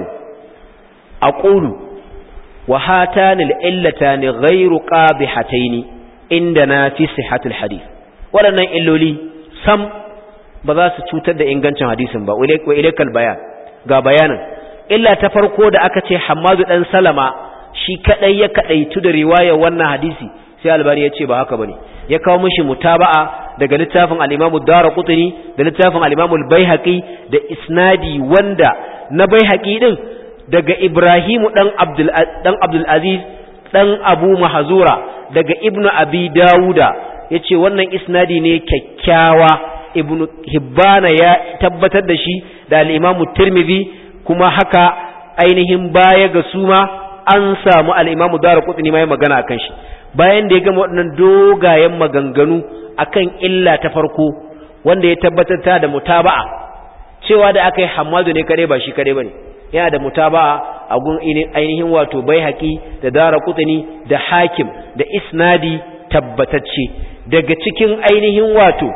aqulu wa hatani al-illatani ghayru qadihataini indana fi sihhatil hadith wadannan illoli sam ba za su cutar da ingancin hadisin ba wa ilaikal bayan ga bayanin illa ta farko da aka ce Hammadu dan Salama shi kadai ya kadaitu da riwayar wannan hadisi sai Albani ya ce ba haka bane ya kawo mishi mutaba'a daga littafin al-Imam ad-Darqutni da littafin al-Imam al-Baihaqi da isnadi wanda na Baihaqi din daga Ibrahim dan Abdul dan Abdul Aziz dan Abu Mahzura daga Ibn Abi Dawuda yace wannan isnadi ne kyakkyawa Ibn Hibbana ya tabbatar da shi da al-Imam Tirmidhi kuma haka ainihin baya ga suma an samu al-Imam Darqutni mai magana akan shi bayan da ya gama waɗannan dogayen maganganu akan illa ta farko wanda ya tabbatar ta da mutaba'a cewa da aka yi Hammadu ne kare ba shi kare bane yana da mutaba'a a gun ainihin wato Baihaqi da Daraqutni da Hakim da isnadi tabbatacce daga cikin ainihin wato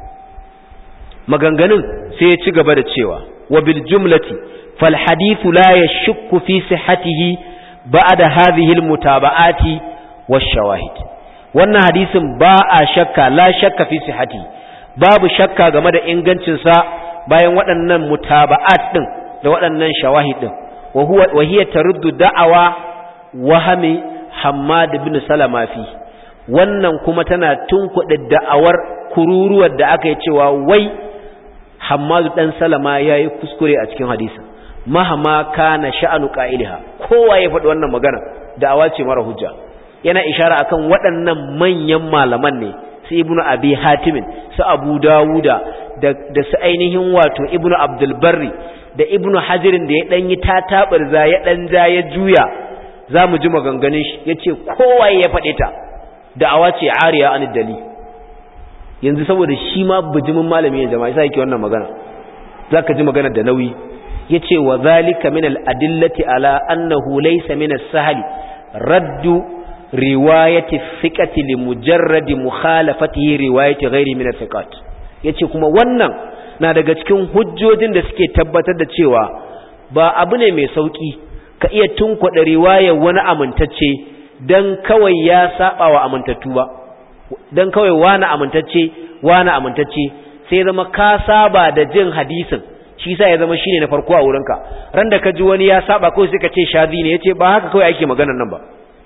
maganganun sai ya ci gaba da cewa wa bil jumlati fal hadithu la yashukku fi sihhatihi ba'da hadhihi al mutaba'ati wash shawahid wannan hadisin ba a shakka la shakka fi sihhati babu shakka game da ingancin sa bayan waɗannan mutaba'at din da waɗannan shawahid din wa huwa wa hiya taruddu da'awa wahami Hammad ibn Salama fi wannan kuma tana tunkuɗe da'awar kururuwar da aka yi cewa wai Hammad dan Salama yayi kuskure a cikin hadisin mahama kana sha'anu qa'ilha kowa ya faɗi wannan magana da'awa ce mara hujja yana ishara akan waɗannan manyan malaman ne su Ibn Abi Hatim su Abu Dawuda da da su ainihin wato Ibn Abdul Barri da Ibn Hajar da ya dan yi tatabarza ya dan ja ya juya zamu ji maganganun shi yace kowa ya faɗe ta da'awa ce ariya an dalil yanzu saboda shi ma bijimin malami ne jama'a sai yake wannan magana zaka ji magana da nauyi yace wa zalika min al-adillati ala annahu laysa min as-sahli raddu riwayati thiqati li mujarradi mukhalafatihi riwayati ghairi min thiqat yace kuma wannan na daga cikin hujjojin da suke tabbatar da cewa ba abu ne mai sauki ka iya tunkwada riwayar wani amintacce dan kawai ya saba wa amintattu ba dan kawai wani amintacce wani amintacce sai zama ka saba da jin hadisin shi sa ya zama shine na farko a wurinka ran da ka ji wani ya saba kawai sai ka ce shazi ne yace ba haka kawai ake maganar nan ba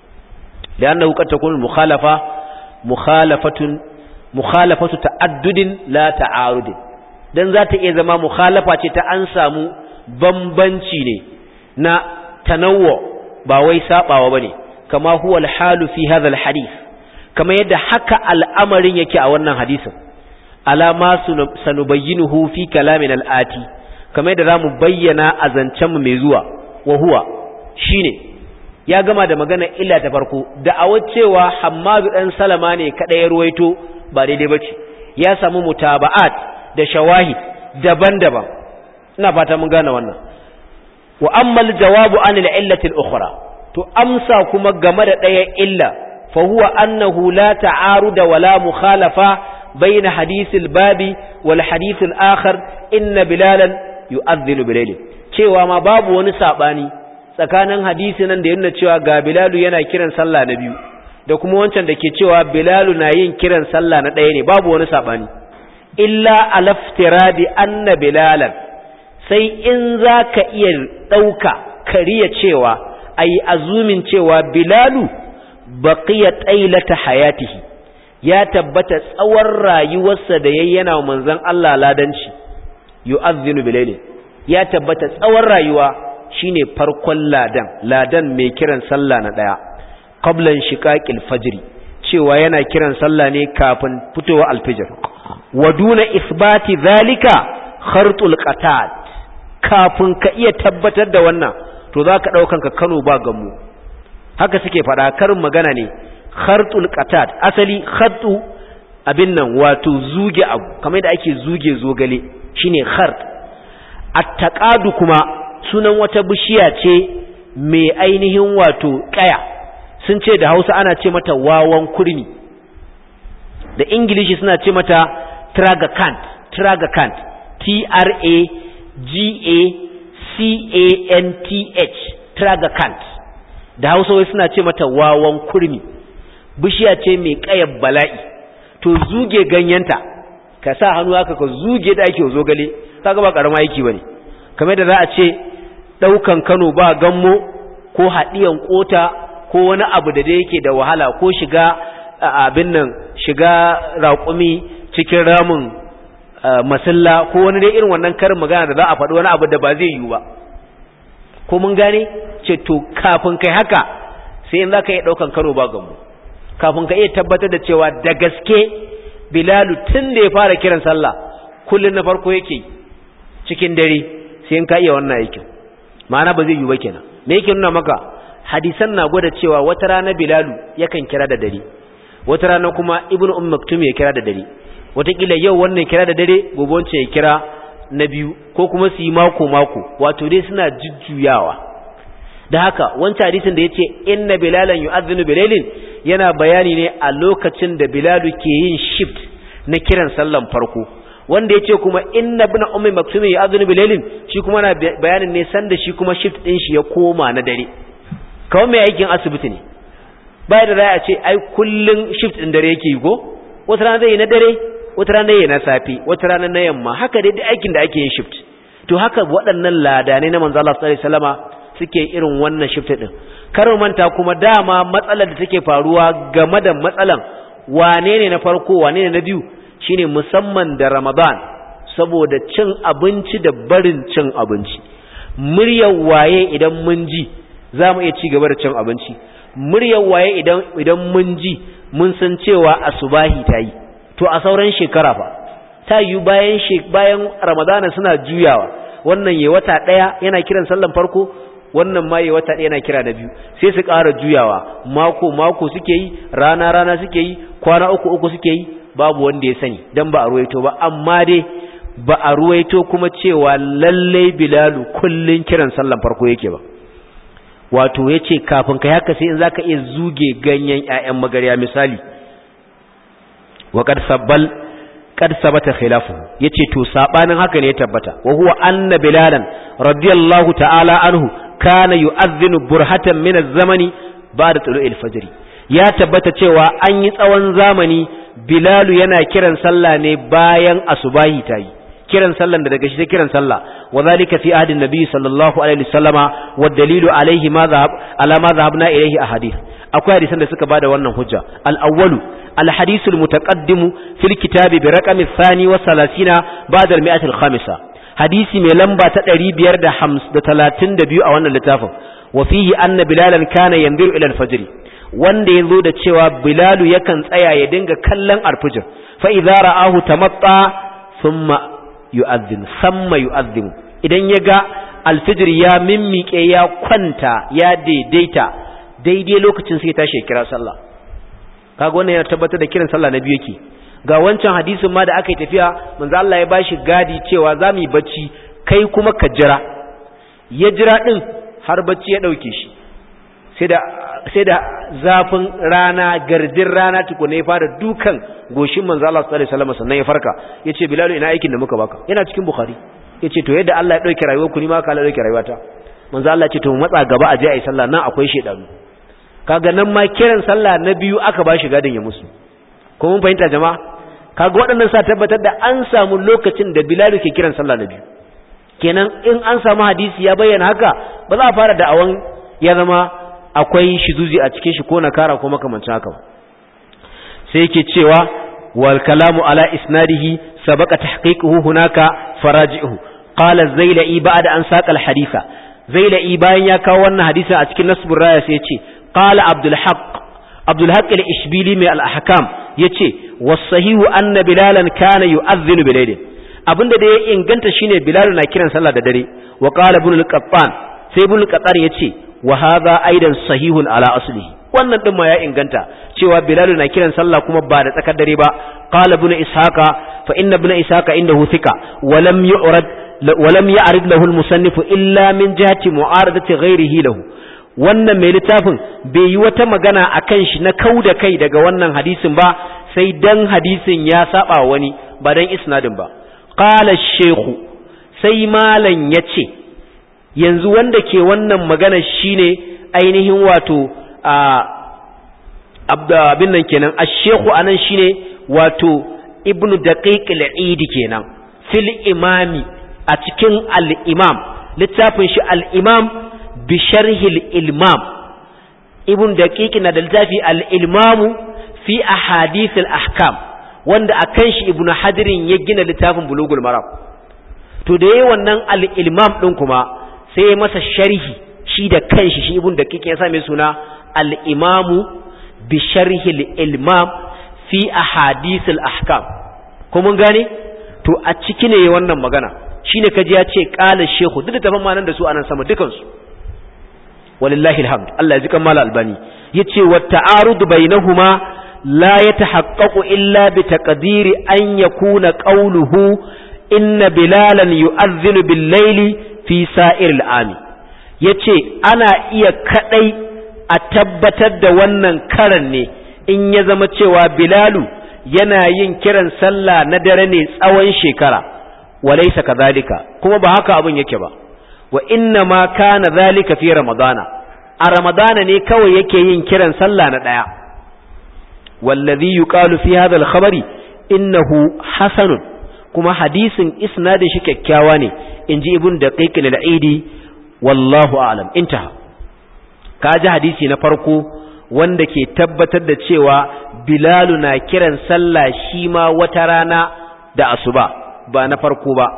لأنه قد تكون المخالفة مخالفة مخالفة تعدد لا تعارض dan za ta iya zama mukhalafa ce ta an samu bambanci ne na tanawwu ba wai sabawa bane kama huwa alhalu fi hadha alhadith kama yadda haka al'amarin yake a wannan hadisin alama sanubayyinuhu fi kalamin alati kama yadda zamu bayyana a zancen mu mai zuwa wa huwa shine ya gama da magana illa ta farko da awacewa Hammadu dan Salama ne kada ya ruwaito ba daidai bace ya samu mutaba'at da shawahid daban-daban ina fata mun gane wannan wa amma aljawabu an al-illati al-ukhra to amsa kuma game da daya illa fa huwa annahu la ta'aruda wala mukhalafa bayna hadith al-babi wal hadith al-akhar inna bilalan yu'adhdhinu bilayl cewa ma babu wani sabani tsakanin hadisi nan da yana cewa ga Bilalu yana kiran sallah na biyu da kuma wancan da ke cewa Bilalu na yin kiran sallah na ɗaya ne babu wani sabani illa alaftiradi anna Bilalan sai in zaka iya dauka kariya cewa ayi azumin cewa Bilalu baqiya tailata hayatihi ya tabbata tsawon rayuwarsa da yayyana manzon Allah ladanci yu'adhdhinu bilayl ya tabbata tsawon rayuwa shine farkon ladan ladan mai kiran sallah na daya qablan shiqaqil fajri cewa yana kiran sallah ne kafin fitowa alfijir wa duna isbati zalika khartul qatat kafin ka iya tabbatar da wannan to zaka daukan ka Kano ba gammu haka suke fada karin magana ne khartul qatat asali khatu abin nan wato zuge abu kamar da ake zuge zogale shine khart at-taqadu kuma sunan wata bishiya ce mai ainihin wato kaya sun ce da Hausa ana ce mata wawan kurmi da Ingilishi suna ce mata tragacant tragacant T R A G A C A N T H tragacant da Hausa wai suna ce mata wawan kurmi bishiya ce mai kayar bala'i to zuge ganyenta ka sa hannu haka ka zuge da ake zogale kaga ba karama yake bane kamar da za a ce daukan Kano ba gammo ko hadiyan kota ko wani abu da yake da wahala ko shiga abin nan shiga raƙumi cikin ramin masalla ko wani dai irin wannan karin magana da za a faɗi wani abu da ba zai yiwu ba ko mun gane ce to kafin kai haka sai in zaka iya daukan Kano ba gammo kafin ka iya tabbatar da cewa da gaske Bilalu tun da ya fara kiran sallah kullun na farko yake cikin dare sai in ka iya wannan aikin ma'ana ba zai yi ba kenan me yake nuna maka hadisan na gwada cewa wata rana Bilalu yakan kira da dare wata rana kuma Ibnu Umm Maktum ya kira da dare wataƙila yau wannan kira da dare gobe wancan ya kira na biyu ko kuma su yi mako mako wato dai suna jujjuyawa da haka wancan hadisin da yace inna bilalan yu'adhdhinu bilailin yana bayani ne a lokacin da Bilalu ke yin shift na kiran sallan farko wanda yace kuma inna ibn ummi maktum yu'adhdhinu bilailin shi kuma na bayanin ne sanda shi kuma shift din shi ya koma na dare kawai mai aikin asibiti ne bai da rai a ce ai kullun shift din dare yake yi ko wata rana zai yi na dare wata rana yayi na safi wata rana na yamma haka dai aikin da ake yin shift to haka waɗannan ladanai na manzo Allah sallallahu alaihi wasallama suke irin wannan shift din kar manta kuma dama matsalar da take faruwa game da matsalan wane ne na farko wane ne na biyu shine musamman da Ramadan saboda cin abinci da barin cin abinci muryar waye idan mun ji zamu iya ci gaba da cin abinci muryar waye idan idan mun ji mun san cewa asubahi tayi to a sauran shekara fa ta yi bayan bayan Ramadan suna juyawa wannan yayi wata daya yana kiran sallan farko wannan ma yayi wata daya yana kira da biyu sai su ƙara juyawa mako mako suke yi rana rana suke yi kwana uku uku suke yi babu wanda ya sani dan ba a ruwaito ba, amma dai ba a ruwaito kuma cewa lalle Bilalu kullun kiran sallan farko yake ba. Wato yace kafin kai haka sai in zaka iya zuge ganyen ƴaƴan magarya misali. wa qad sabbal qad sabata khilafu yace to sabanin haka ne ya tabbata, wa huwa anna Bilalan radiyallahu ta'ala anhu kana yu'adhdhinu burhatan min az-zamani ba'da tulu'il fajr. Ya tabbata cewa an yi tsawon zamani Bilalu yana kiran sallah ne bayan asubahi tayi, kiran sallan da daga shi sai kiran sallah. wa zalika fi ahdin nabiy sallallahu alaihi wasallama wa dalilu alaihi ma dhahab ala ma dhahabna ilayhi ahadith. akwai hadisan da suka bada wannan hujja. al-awwalu al-hadith al-mutaqaddim fil kitab bi raqam ath-thani wa thalathina ba'da al-mi'ah al-khamisa, hadisi mai lamba ta ɗari biyar da talatin da biyu a wannan littafin. wa fihi anna bilalan kana yanziru ila al-fajr, wanda yazo da cewa Bilalu yakan tsaya ya dinga kallon al-fajr, fa idza ra'ahu tamatta thumma yu'adhdhin thumma yu'adhdhin, idan yaga al-fajr ya mimmike ya kwanta ya daidaita daidai lokacin sai tashi kira sallah. kaga wannan yana tabbatar da kiran sallah na biyu yake. ga wancan hadisin ma da aka yi tafiya manzo Allah ya bashi gadi cewa za mu yi bacci kai kuma ka jira, ya jira din har bacci ya dauke shi, sai da sai da zafin rana gardin rana tukune ya fara dukan goshin manzo Allah sallallahu alaihi wasallam, sannan ya farka yace Bilal ina aikin da muka baka, yana cikin Bukhari. yace to yadda Allah ya dauke rayuwar ku ni ma ka Allah ya dauke rayuwata. manzo Allah ya ce to mu matsa gaba a je ayi sallah, nan akwai shedanu. kaga nan ma kiran sallah na biyu aka bashi gadin ya musu. ko mun fahimta jama'a? kaga waɗannan sa tabbatar da an samu lokacin da Bilal ke kiran sallah na biyu. kenan in an samu hadisi ya bayyana haka, ba za a fara da'awan ya zama akwai shizuzi a cikin shi ko nakara ko makamancin haka. sai yake cewa wal kalamu ala isnadihi sabaqa tahqiquhu hunaka faraji'uhu. qala az-zailai ba'da an saqa al-haditha, zailai bayan ya kawo wannan hadisi a cikin nasbur raya sai ya ce qala abdul haqq abdul haqq al-ishbili mai al-ahkam yace was-sahihu anna bilalan kana yu'adhdhinu bil-layl, abinda da ya inganta shine Bilal na kiran sallah da dare. wa qala ibn al-qattan, sai ibn al-qattan yace wa hadha aidan sahihun ala aslihi, wannan din ma ya inganta cewa Bilal na kiran sallah kuma ba da tsakar dare ba. qala ibn ishaqa fa inna ibn ishaqa indahu thika wa lam yu'rad wa lam ya'rid lahu al-musannif illa min jihati mu'aradati ghayrihi lahu. wannan mai littafin bai yi wata magana akan shi na kauda kai daga wannan hadisin ba, sai dan hadisin ya saba wani, ba dan isnadin ba. qala ash-shaykh, sai malan yace yanzu wanda ke wannan magana shine ainihin wato a abda bin nan kenan ash-shaykh anan shine wato ibnu daqiq al-eid kenan fil imami, a cikin al-imam, littafin shi al-imam bi sharhi al-ilmam. ibnu daqiq na da littafi al-ilmam fi ahadith al-ahkam, wanda akan shi ibnu hadirin ya gina littafin bulugul maram. to da yayi wannan al-ilmam din kuma sai masa sharhi shi da kanshi, shi ibn daqiq ya sa mai suna al-imamu bi sharhi al-ilmam fi ahadith al-ahkam. ko mun gane? to a ciki ne wannan magana shine kaji ya ce qala shehu, duk da tafan manan da su anan sama dukan su walillahi alhamd. Allah ya ji kamala albani yace wa ta'arud bainahuma la yatahaqqaqu illa bi taqdiri an yakuna qawluhu inna bilalan yu'adhdhinu bil-layli fi sa'ir al-ami. yace ana iya kadai a tabbatar da wannan karan ne in ya zama cewa Bilalu yana yin kiran sallah na dare ne tsawon shekara, walaysa kadhalika, kuma ba haka abun yake ba. wa inna ma kana dhalika fi ramadana, a ramadana ne kawai yake yin kiran sallah na daya. wallazi yuqalu fi hadha al-khabari innahu hasanun, kuma hadisin isnadin shi kyakkyawa ne inji ibn daqiq al-aidi, wallahu a'lam. intaha. kaji hadisi na farko wanda ke tabbatar da cewa Bilalu na kiran sallah shi ma wata rana da asuba, ba na farko ba.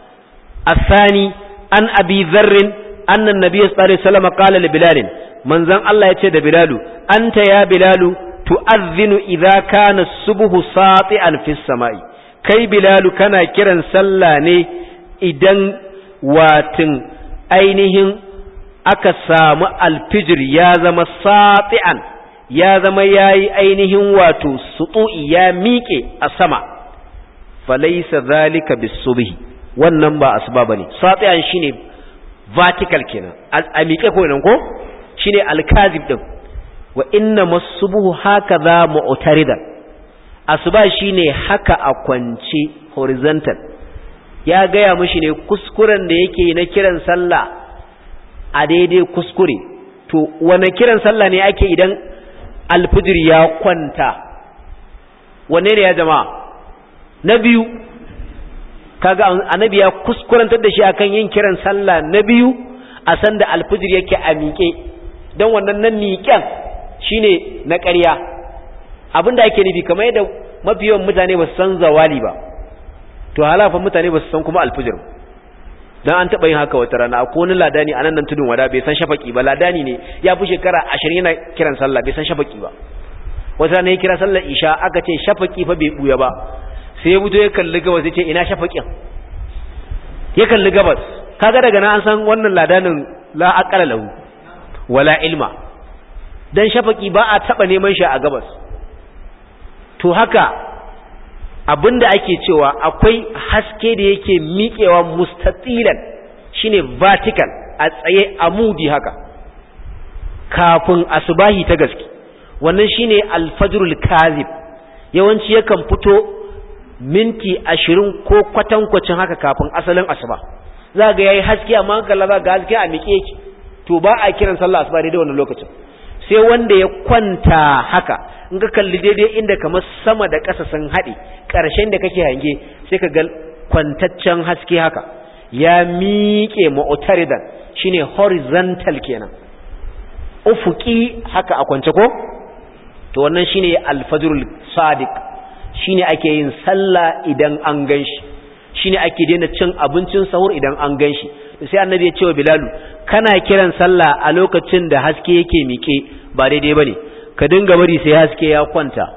asani an abi dharr anna an-nabiy sallallahu alaihi wasallam qala li bilal, manzon Allah yace da Bilalu, anta ya Bilalu tu'adhdhinu idha kana as-subhu sati'an fi as-sama'i, kai Bilalu kana kiran sallah ne idan watin ainihin aka samu alfijir ya zama sati'an ya zama yayi ainihin wato sutu'i ya miƙe a sama falaysa zalika bisubhi wannan ba asuba bane sati'an shine vertical kenan a miƙe ko nan ko shine al-kazib din wa inna masubuhu hakaza mu'taridan asuba shine haka a kwance horizontal ya gaya mishi ne kuskuren da yake na kiran sallah a daidai kuskure to wane kiran sallah ne ake idan alfijir ya kwanta wanne ne ya jama'a na biyu kaga annabi ya kuskurantar da shi akan yin kiran sallah na biyu a san da alfijir yake a miƙe don wannan nan miƙen shine na ƙarya abinda ake nufi kamar yadda mafi yawan mutane ba su san zawali ba to halafan mutane ba su san kuma alfijir dan an taba yin haka wata rana akwai wani ladani a nan nan tudun wada bai san shafaki ba ladani ne ya fi shekara ashirin yana kiran sallah bai san shafaki ba wata rana ya kira sallar isha aka ce shafaki fa bai buya ba sai ya fito ya kalli gabas ya ce ina shafakin ya kalli gabas kaga daga nan an san wannan ladanin la aqala lahu wala ilma dan shafaki ba a taba neman shi a gabas to haka abinda ake cewa akwai haske da yake miƙewa mustatilan shine vertical a tsaye amudi haka kafin asubahi ta gaske wannan shine alfajrul kazib yawanci yakan fito minti ashirin ko kwatankwacin haka kafin asalin asuba za ga yayi haske amma kalla za ga haske a miƙe yake to ba a kiran sallah asuba daidai wannan lokacin sai wanda ya kwanta haka in ka kalli daidai inda kamar sama da ƙasa sun haɗe ƙarshen da kake hange sai ka ga kwantaccen haske haka ya miƙe mu'taridan shine horizontal kenan ufuki haka a kwance ko to wannan shine al-fajrul sadiq shine ake yin sallah idan an ganshi shine ake daina cin abincin sahur idan an ganshi sai annabi ya ce wa bilalu kana kiran sallah a lokacin da haske yake miƙe ba daidai bane ka dinga bari sai haske ya kwanta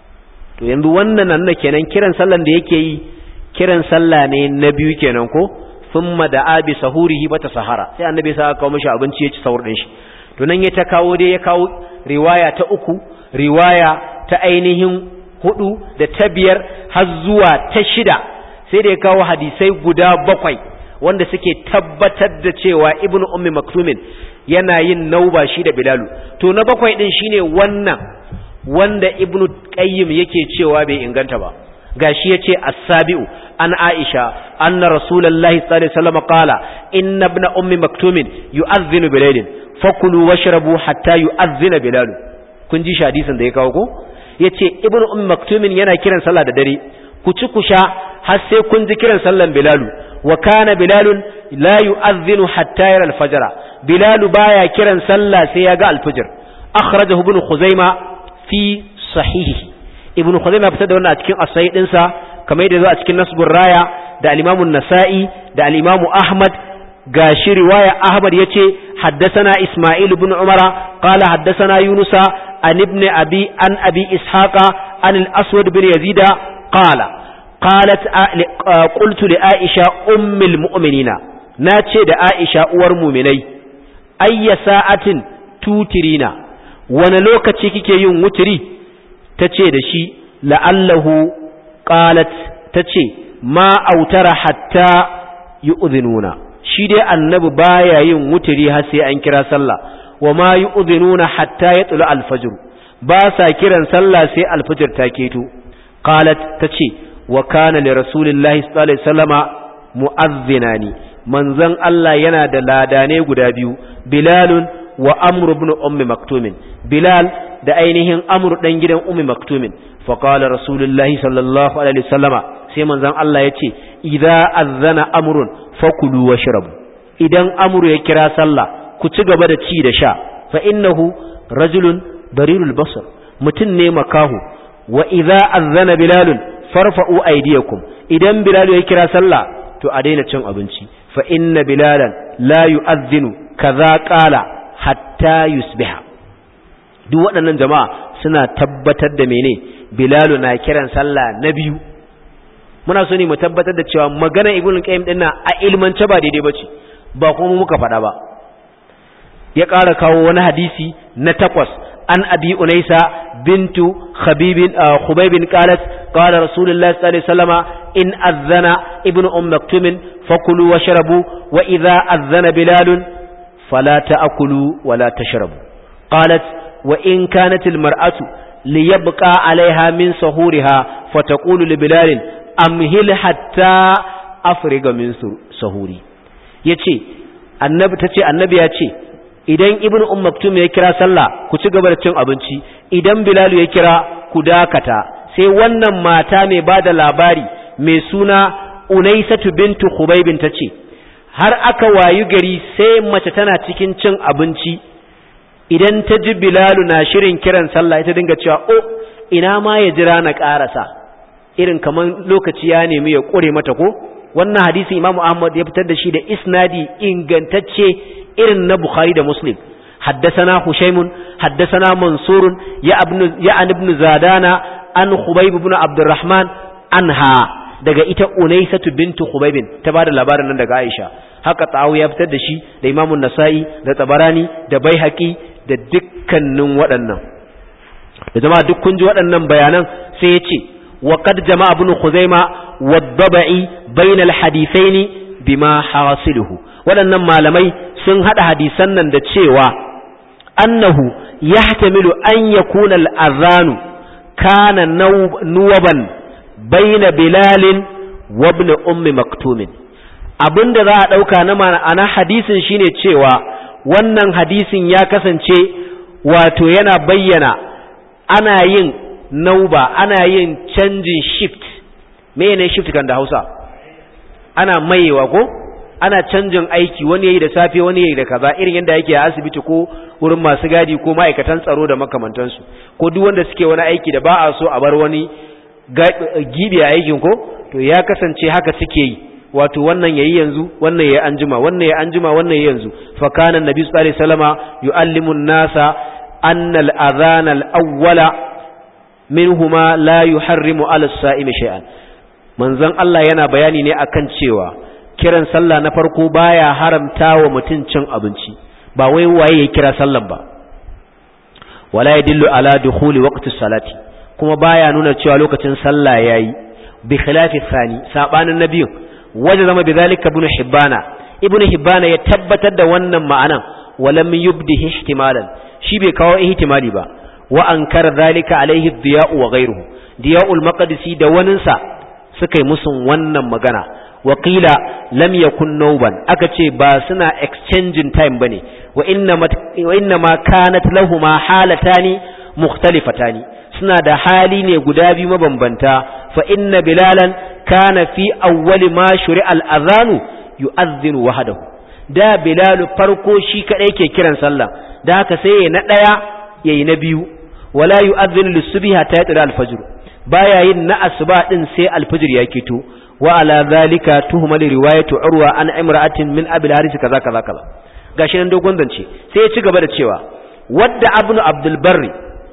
to yanzu wannan nan da kenan kiran sallan da yake yi kiran sallah ne na biyu kenan ko thumma da abi sahurihi bata sahara sai annabi sa kawo mishi abinci ya ci sahur din shi to nan ya ta kawo dai ya kawo riwaya ta uku riwaya ta ainihin hudu da ta biyar har zuwa ta shida sai da ya kawo hadisai guda bakwai wanda suke tabbatar da cewa ibnu ummi maktumin yana yin nauba shi da bilalu to na bakwai din shine wannan wanda ibnu qayyim yake cewa bai inganta ba gashi yace as-sabi'u an aisha anna rasulullahi sallallahu alaihi wasallam qala inna ibna ummi maktumin yu'adhdhinu bilailin fakulu washrabu hatta yu'adhdhina bilalu kun ji hadisin da ya kawo ko yace ibnu ummi maktumin yana kiran sallah da dare ku ci ku sha har sai kun ji kiran sallan bilalu wa kana bilalun la yu'adhdhinu hatta yara al-fajr bilalu baya kiran sallah sai ya ga al-fajr akhrajahu ibn khuzaima fi sahihi ibn khuzaima fitar da wannan a cikin as-sahih dinsa kamar yadda zo a cikin nasbur raya da al-imam an-nasa'i da al-imam ahmad gashi riwaya ahmad yace haddathana isma'il ibn umara qala haddathana yunusa an ibn abi an abi ishaqa an al-aswad bin yazida qala qalat qultu li aisha ummul mu'minina nace da aisha uwar mu'minai ayya sa'atin tutirina wani lokaci kike yin wutiri tace da shi la'allahu qalat tace ma autara hatta yu'dhinuna shi dai annabi baya yin wutiri har sai an kira sallah wa ma yu'dhinuna hatta yatlu al-fajr ba sa kiran sallah sai al-fajr ta keto qalat tace wa kana li rasulillahi sallallahu alaihi wasallama mu'adhdhinani manzon Allah yana da ladane guda biyu bilalun wa amr ibn ummi maktumin bilal da ainihin amr dan gidan ummi maktumin fa qala rasulullahi sallallahu alaihi wasallama sai manzon Allah yace idza azana amrun fakulu washrabu idan amru ya kira sallah ku ci gaba da ci da sha fa innahu rajulun darirul basar mutun ne makahu wa idza azana bilalun farfa'u aydiyakum idan bilal ya kira sallah to a daina cin abinci fa inna bilalan la yu'adhdhinu kaza qala hatta yusbiha duk waɗannan jama'a suna tabbatar da mene bilalu na kiran sallah na biyu muna so ne mu tabbatar da cewa magana ibnu qayyim din na a ilmance ba daidai bace ba kuma muka faɗa ba ya ƙara kawo wani hadisi na takwas an abi unaysa bintu khabib khubayb qalat qala rasulullah sallallahu alaihi wasallama in adhana ibnu umm maktum fakulu washrabu wa idha adhana bilal fala ta'kulu wala tashrabu qalat wa in kanat almar'atu liyabqa 'alayha min sahuriha fataqulu li bilal amhil hatta afriga min sahuri yace annabi tace annabi ya ce idan ibnu umm maktum ya kira sallah ku ci gaba da cin abinci idan bilal ya kira ku dakata sai wannan mata mai bada labari mai suna unaisatu bintu khubayb tace har aka wayu gari sai mace tana cikin cin abinci idan ta ji bilalu na shirin kiran sallah ita dinga cewa oh ina ma ya jira na karasa irin kaman lokaci ya nemi ya kure mata ko wannan hadisi Imam Ahmad ya fitar da shi da isnadi ingantacce irin na Bukhari da Muslim haddathana Hushaymun haddathana Mansur ya ibn ya ibn Zadana an Khubayb ibn Abdurrahman anha daga ita Unaysatu bintu Khubayb ta bada labarin nan daga Aisha haka Tahawi ya fitar da shi da Imam An-Nasa'i da Tabarani da Baihaqi da dukkanin waɗannan da jama'a duk kun ji waɗannan bayanan sai ya ce wa qad jama'a ibn Khuzaima wad-Dabai bayna al-hadithain bima hasiluhu waɗannan malamai sun hada hadisan nan da cewa annahu yahtamilu an yakuna al-adhanu kana nuwaban bayna Bilal wa ibn Ummi Maktum abinda za a dauka na ma'ana hadisin shine cewa wannan hadisin ya kasance wato yana bayyana ana yin nauba ana yin canjin shift mene shift kan da Hausa ana maiwa ko ana canjin aiki wani yayi da safe wani yayi da kaza irin yanda yake a asibiti ko wurin masu gadi ko ma'aikatan tsaro da makamantansu ko duk wanda suke wani aiki da ba a so a bar wani gibi a aikin ko to ya kasance haka suke yi wato wannan yayi yanzu wannan yayi anjima wannan yayi anjima wannan yayi yanzu fa kana annabi sallallahu alaihi wasallama yuallimu an-nasa anna al-adhana al-awwala minhuma la yuharrimu ala as-sa'imi shay'an manzon Allah yana bayani ne akan cewa kiran sallah na farko baya haramtawa mutun cin abinci ba wai waye ya kira sallan ba wala yadullu ala dukhuli waqti salati kuma baya nuna cewa lokacin sallah yayi bi khilafi thani sabanin nabiyin waje zama bi zalika ibn hibbana ibn hibbana ya tabbatar da wannan ma'anan walam yubdihi ihtimalan shi bai kawo ihtimali ba wa ankara zalika alaihi diya'u wa ghayruhu diya'ul maqdisi da waninsa suka yi musun wannan magana wa qila lam yakun nawban aka ce ba suna exchanging time bane wa inna wa inna ma kanat lahumu halatani mukhtalifatani suna da hali ne guda biyu mabambanta fa inna bilalan kana fi awwali ma shuri'a al-adhanu yu'adhdhinu wahdahu da bilalu farko shi kadai ke kiran sallah da haka sai ya na daya yayi na biyu wala yu'adhdhinu lis-subhi hatta yatla al-fajr baya yin na asuba din sai al-fajr ya kito wa ala zalika tuhmal riwayatu urwa an imra'atin min abi al-haris kaza kaza kaza gashi nan dogon zance sai ya ci gaba da cewa wadda ibn abdul barri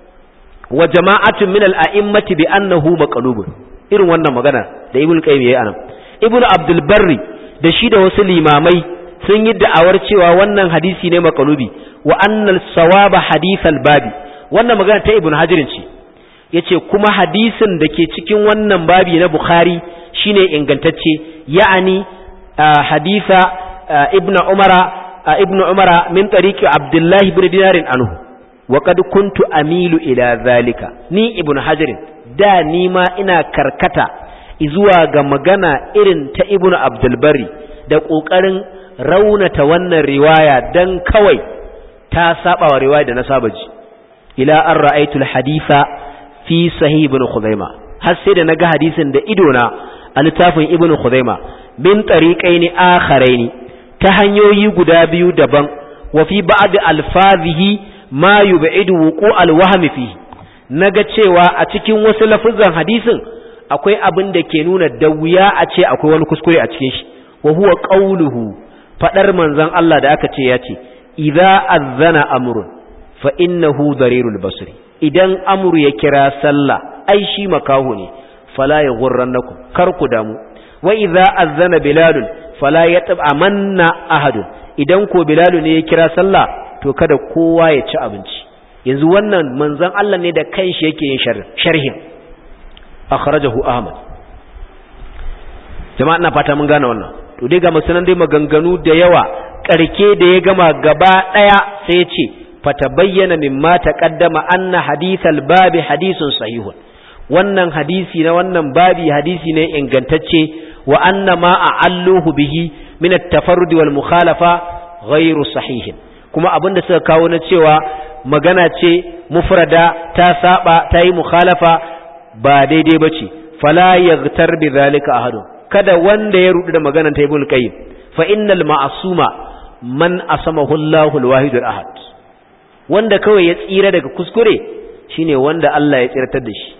wa jama'atun min al-a'immati bi annahu maqlubun irin wannan magana da ibn qayyim yayi anan ibn abdul barri da shi da wasu limamai sun yi da'awar cewa wannan hadisi ne maqlubi wa annal sawaba hadithal babi wannan magana ta ibn hajar ce yace kuma hadisin da ke cikin wannan babi na bukhari shine ingantacce ya'ani haditha ibn umara ibn umara min tariqi abdullah ibn dinar anhu wa qad kuntu amilu ila zalika ni ibn hajar da ni ma ina karkata zuwa ga magana irin ta ibn abdul bari da kokarin raunata wannan riwaya dan kawai ta saba wa riwaya da na saba ji ila an ra'aytul haditha fi sahih ibn khuzaimah har sai da naga hadisin da idona a littafin ibn khuzaimah min tariqaini akharaini ta hanyoyi guda biyu daban wa fi ba'd alfazihi ma yub'idu wuqu alwahmi fihi naga cewa a cikin wasu lafuzan hadisin akwai abin da ke nuna da wuya a ce akwai wani kuskure a cikin shi wa huwa qawluhu fadar manzon Allah da aka ce ya ce idza azana amrun fa innahu darirul basri idan amru ya kira sallah ai shi makahu ne fala yaghurrannakum kar ku damu wa idza azana bilal fala yat'amanna ahad idan ko bilal ne ya kira sallah to kada kowa ya ci abinci yanzu wannan manzon Allah ne da kanshi yake yin sharhin akhrajahu Ahmad. Jama'a ina fata mun gane wannan. To dai ga musanan dai maganganu da yawa karke da ya gama gaba daya sai ya ce fatabayyana mimma taqaddama anna hadithal babi hadithun sahihun. Wannan hadisi na wannan babi hadisi ne ingantacce wa anna ma a'alluhu bihi min at-tafarrud wal mukhalafa ghairu sahihin. Kuma abinda suka kawo na cewa magana ce mufrada ta saba ta yi mukhalafa ba daidai bace fala yaghtar bi zalika ahadun. Kada wanda ya rudu da maganar ta Ibn Qayyim fa innal ma'suma man asamahu Allahu al-wahid al-ahad. Wanda kawai ya tsira daga kuskure shine wanda Allah ya tsiratar da shi.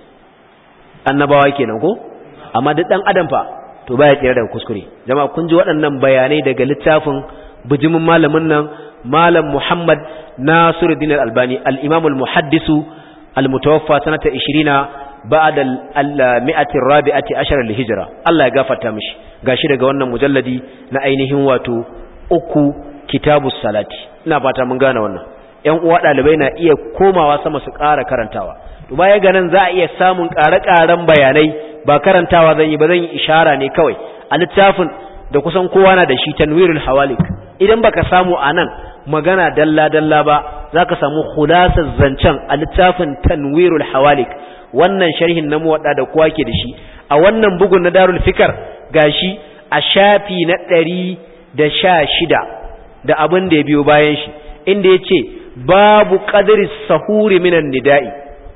Annabawa kenan ko amma duk dan adam fa to baya tsira daga kuskure. Jama'a kun ji waɗannan bayanai daga littafin bijimin malamin nan Malam Muhammad Nasiruddin Al-Albani al-Imam al-Muhaddis al-mutawaffa sanata ishirin ba'da al-mi'ati ar-rabi'ati ashara lil-hijra. Allah ya gafarta mishi. Gashi daga wannan mujalladi na ainihin wato uku Kitabus Salati. Ina fata mun gane wannan. Ƴan uwa dalibai na iya komawa sama su ƙara karantawa. To baya ga nan za a iya samun ƙare-ƙaren bayanai ba karantawa zan yi ba zan yi ishara ne kawai. A littafin da kusan kowa na da shi Tanwirul Hawalik. Idan baka samu anan magana dalla-dalla ba zaka samu khulasar zancen a littafin Tanwirul Hawalik. Wannan sharhin na muwadda da kowa ke da shi a wannan bugun na Darul Fikr gashi a shafi na ɗari da sha shida da abin da ya biyo bayan shi inda yace babu qadri sahuri minan nida'i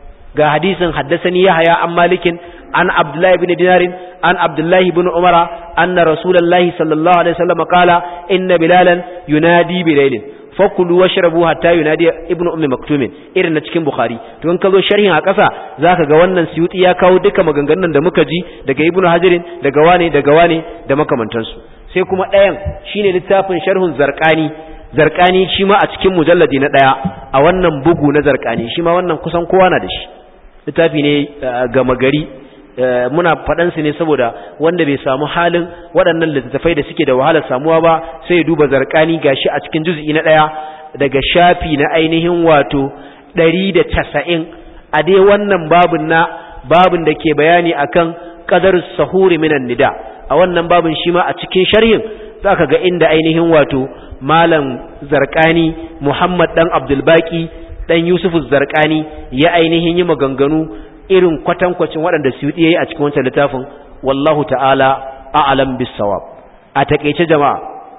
ga hadisin haddathani Yahya an Malikin an Abdullah ibn Dinar an Abdullah ibn Umar anna Rasulullahi sallallahu alaihi wasallam qala inna Bilalan yunadi bilailin fakulu washrabu hatta yunadi ibn ummi maktum irin na cikin Bukhari. To in ka zo sharhin a ƙasa zaka ga wannan Suyuti ya kawo duka maganganun da muka ji daga Ibn Hajar daga wane daga wane da makamantansu. Sai kuma ɗayan shine littafin sharhun Zarqani. Zarqani shi ma a cikin mujalladi na ɗaya a wannan bugu na Zarqani shi ma wannan kusan kowa na da shi. Littafi ne ga magari muna faɗan su ne saboda wanda bai samu halin waɗannan littattafai da suke da wahalar samuwa ba sai ya duba Zarqani gashi a cikin juz'i na ɗaya daga shafi na ainihin wato ɗari da casa'in a dai wannan babin na babin da ke bayani akan qadar sahuri minan nida. A wannan babin shi ma a cikin sharhin zaka ga inda ainihin wato malam Zarqani Muhammad dan Abdul Baqi dan Yusuf Zarqani ya ainihin yi maganganu irin kwatankwacin waɗanda Suyuti yayi a cikin wancan littafin wallahu ta'ala a'lam bis-sawab. A takeice jama'a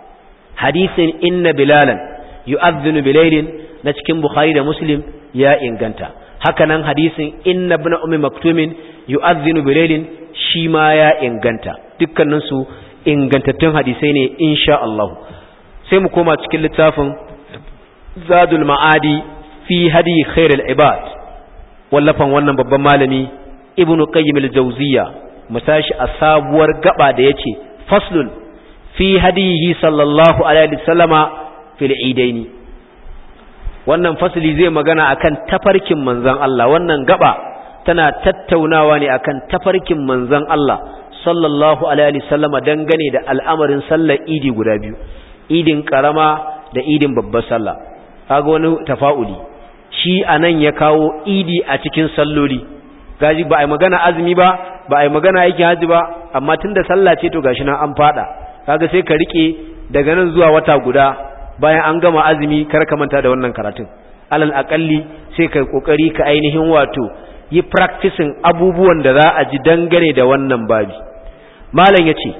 hadisin inna bilalan yu'adhdhinu bilailin na cikin Bukhari da Muslim ya inganta. Haka nan hadisin inna ibn ummi maktumin yu'adhdhinu bilailin shi ma ya inganta. Dukkanin su ingantattun hadisai ne insha Allah. Sai mu koma cikin littafin Zadul Ma'adi fi hadi khairul ibad wallafan wannan babban malami Ibn Qayyim al-Jawziyya musashi a sabuwar gaba da yace faslun fi hadihi sallallahu alaihi wasallama fil idaini. Wannan fasli zai magana akan tafarkin manzon Allah. Wannan gaba tana tattaunawa ne akan tafarkin manzon Allah sallallahu alaihi wasallama dangane da al'amarin sallar idi guda biyu, idin karama da idin babbar sallah. Kaga wani tafa'uli shi anan ya kawo idi a cikin salloli. Gaji ba ai magana azumi ba ba ai magana aikin haji ba amma tunda sallah ce to gashi nan an fada. Kaga sai ka rike daga nan zuwa wata guda bayan an gama azumi kar ka manta da wannan karatun. Alal akalli sai kai kokari ka ainihin wato yi practicing abubuwan da za a ji dangane da wannan babi. Malam yace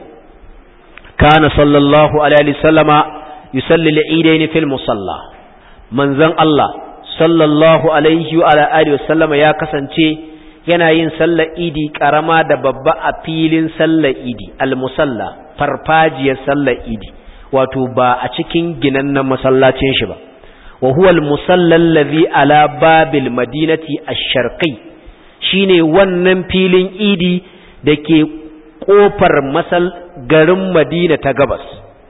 kana sallallahu alaihi wasallama yusalli al-eidain fil musalla. Manzon Allah sallallahu alaihi wa ala alihi wasallama ya kasance yana yin sallar idi karama da babba a filin sallar idi al-musalla, farfajiyar sallar idi, wato ba a cikin ginannen masallacin shi ba. Wa huwa al-musalla alladhi ala babil madinati ash-sharqi, shine wannan filin idi dake kofar masal garin Madina ta gabas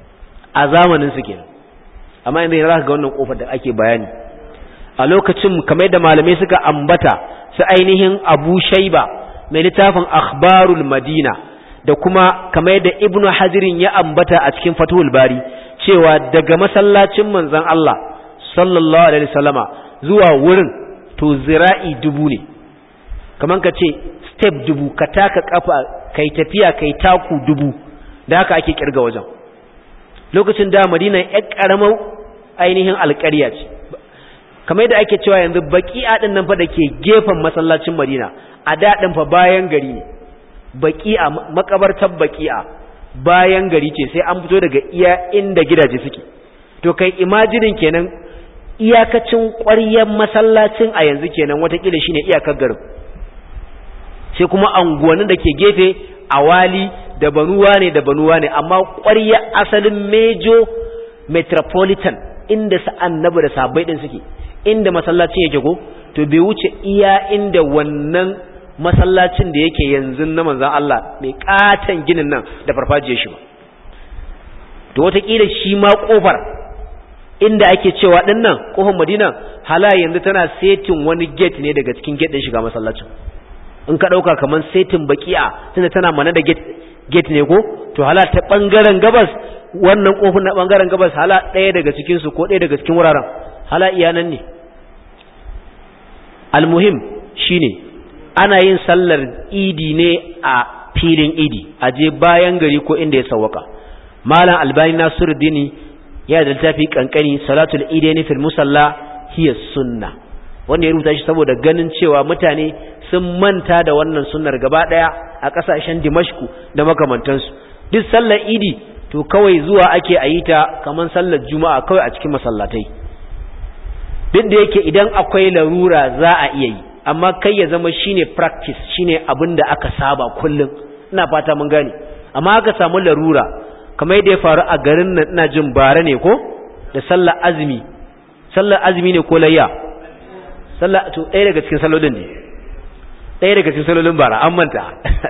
a zamanin su kenan. Amma inda yana ga wannan kofar da ake bayani a lokacin kamar da malamai suka ambata su ainihin Abu Shayba mai littafin Akhbarul Madina da kuma kamar da Ibn Hajirin ya ambata a cikin Fathul Bari cewa daga masallacin manzon Allah sallallahu alaihi wasallama zuwa wurin to zira'i dubu ne, kamar ka ce step dubu, ka taka kafa kai tafiya kai taku dubu, da haka ake kirga wajen. Lokacin da Madina ya karamar ainihin alƙarya ce, kamar yadda ake cewa yanzu baqi'a din nan fa dake gefen masallacin Madina a daɗin fa bayan gari ne. Baqi'a, makabartar baqi'a bayan gari ce, sai an fito daga iya inda gidaje suke. To kai imajinin kenan iyakacin ƙwaryar masallacin a yanzu kenan watakila shine iyakar garin, sai kuma anguwannin da ke gefe awali da banuwa ne da banuwa ne, amma ƙwaryar asalin major metropolitan inda sa annabi da sahabbai din suke, inda masallacin yake ko to bai wuce iya inda wannan masallacin da yake yanzu na manzon Allah mai katan ginin nan da farfajiyar shi ba. To watakila shi ma kofar inda ake cewa din nan kofar Madina hala yanzu tana setin wani gate ne daga cikin gate din shiga masallacin. In ka dauka kaman setin baqi'a tunda tana mana da gate gate ne ko to hala ta bangaren gabas wannan kofar na bangaren gabas hala daya daga cikin su ko daya daga cikin wuraren hala iyanan ne. Almuhim shine ana yin sallar idi ne a filin idi, a je bayan gari ko inda ya sawwaka. Malam Albani Nasiruddin ya da littafi kankani Salatul Idaini fil Musalla hiya sunna, wanda ya rubuta shi saboda ganin cewa mutane sun manta da wannan sunnar gaba daya a kasashen Dimashku da makamantansu. Duk sallar idi to kawai zuwa ake ayi ta kaman sallar Juma'a kawai a cikin masallatai. Duk da yake idan akwai larura za a iya yi, amma kai ya zama shine practice, shine abin da aka saba kullum. Ina fata mun gane. Amma aka samu larura kamar yadda ya faru a garin nan, ina jin bara ne ko da sallar azumi. Sallar azumi ne ko layya? Sallar to ɗaya daga cikin sallolin ne. Ɗaya daga cikin sallolin bara an manta.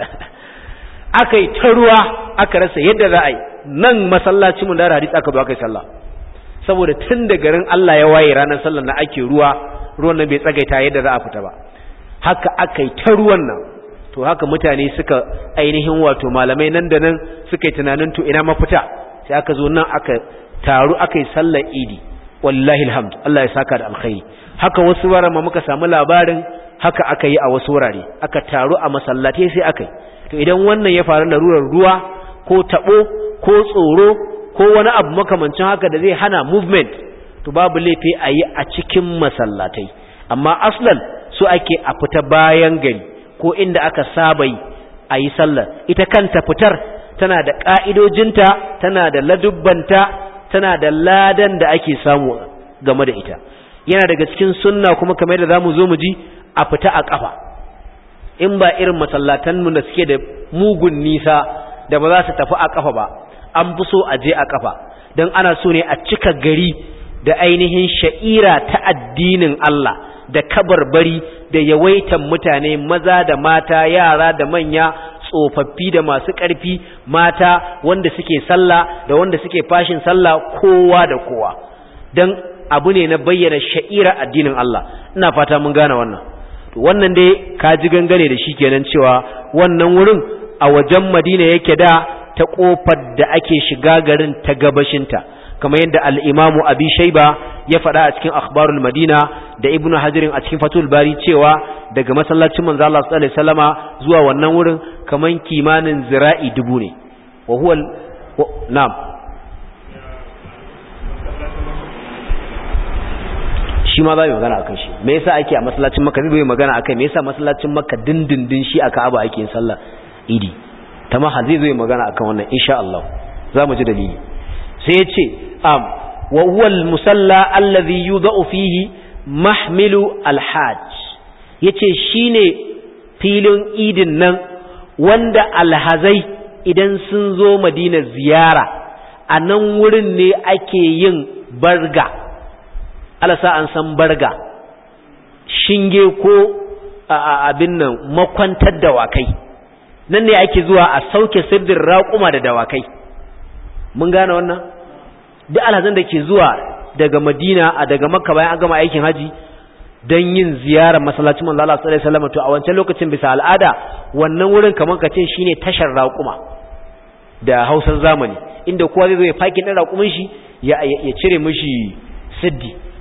Aka yi ta ruwa aka rasa yadda za a yi. Nan masallacin mun da hadisi aka zo aka yi sallah. Saboda tun da garin Allah ya waye ranar sallar na ake ruwa, ruwan nan bai tsagaita yadda za a fita ba. Haka aka yi ta ruwan nan. To haka mutane suka ainihin wato malamai nan da nan suka yi tunanin to ina mafita, sai aka zo nan aka taru aka yi sallar idi. Wallahi alhamd, Allah ya saka da alkhairi. Haka wasu wuraren ma muka samu labarin haka aka yi a wasu wurare, aka taru a masallatai sai aka yi. To idan wannan ya faru larurar ruwa ko tabo ko tsoro ko wani abu makamancin haka da zai hana movement, to babu laifi a yi a cikin masallatai. Amma aslan so ake a fita bayan gari ko inda aka saba yi a yi sallar. Ita kanta fitar tana da ƙa'idojinta, tana da ladubbanta, tana da ladan da ake samu game da ita. Yana daga cikin sunna kuma kamar yadda za mu zo mu ji a fita a ƙafa. In ba irin masallatanmu da suke da mugun nisa da ba za su tafi a ƙafa ba, an fi so a je a ƙafa, don ana so ne a cika gari da ainihin sha'ira ta addinin Allah da kabarbari da yawaitan mutane maza da mata, yara da manya, tsofaffi da masu ƙarfi, mata wanda suke sallah da wanda suke fashin sallah, kowa da kowa, don abu ne na bayyana sha'ira addinin Allah. Ina fata mun gane wannan. To wannan dai ka ji gangane da shi kenan cewa wannan wurin a wajen Madina yake da, ta kofar da ake shiga garin ta gabashinta, kamar yadda al-Imamu Abi Shayba ya faɗa a cikin Akhbarul Madina da Ibn Hajar a cikin Fathul Bari cewa daga masallacin manzo Allah sallallahu alaihi wasallama zuwa wannan wurin kaman kimanin zira'i dubu ne. Wa huwa na'am, shi ma za mu magana akan shi. Me yasa ake a masallacin Makka? Zai magana akai me yasa masallacin Makka dindindin shi aka aba ake yin sallar Idi. Tamaha zai zo magana akan wannan insha Allah. Za mu ji dalili. Sai ya ce am wa huwa al-musalla alladhi yudau fihi mahmilu al-hajj. Yace shine filin idin nan wanda alhazai idan sun zo Madina ziyara, a nan wurin ne ake yin barga. Alasa an san barga, shinge ko abin nan makwantar dawakai. Nan ne ake zuwa a sauke sirdin raƙuma da dawakai. Mun gane wannan? Duk alhazan da ke zuwa daga Madina a daga Makka bayan an gama aikin haji don yin ziyarar masallacin manzo Allah sallallahu alaihi wasallam, to a wancan lokacin bisa al'ada wannan wurin kamar ka ce shine tashar raƙuma da Hausar zamani, inda kowa zai zo ya fakin din raƙumin shi ya ya cire mishi siddi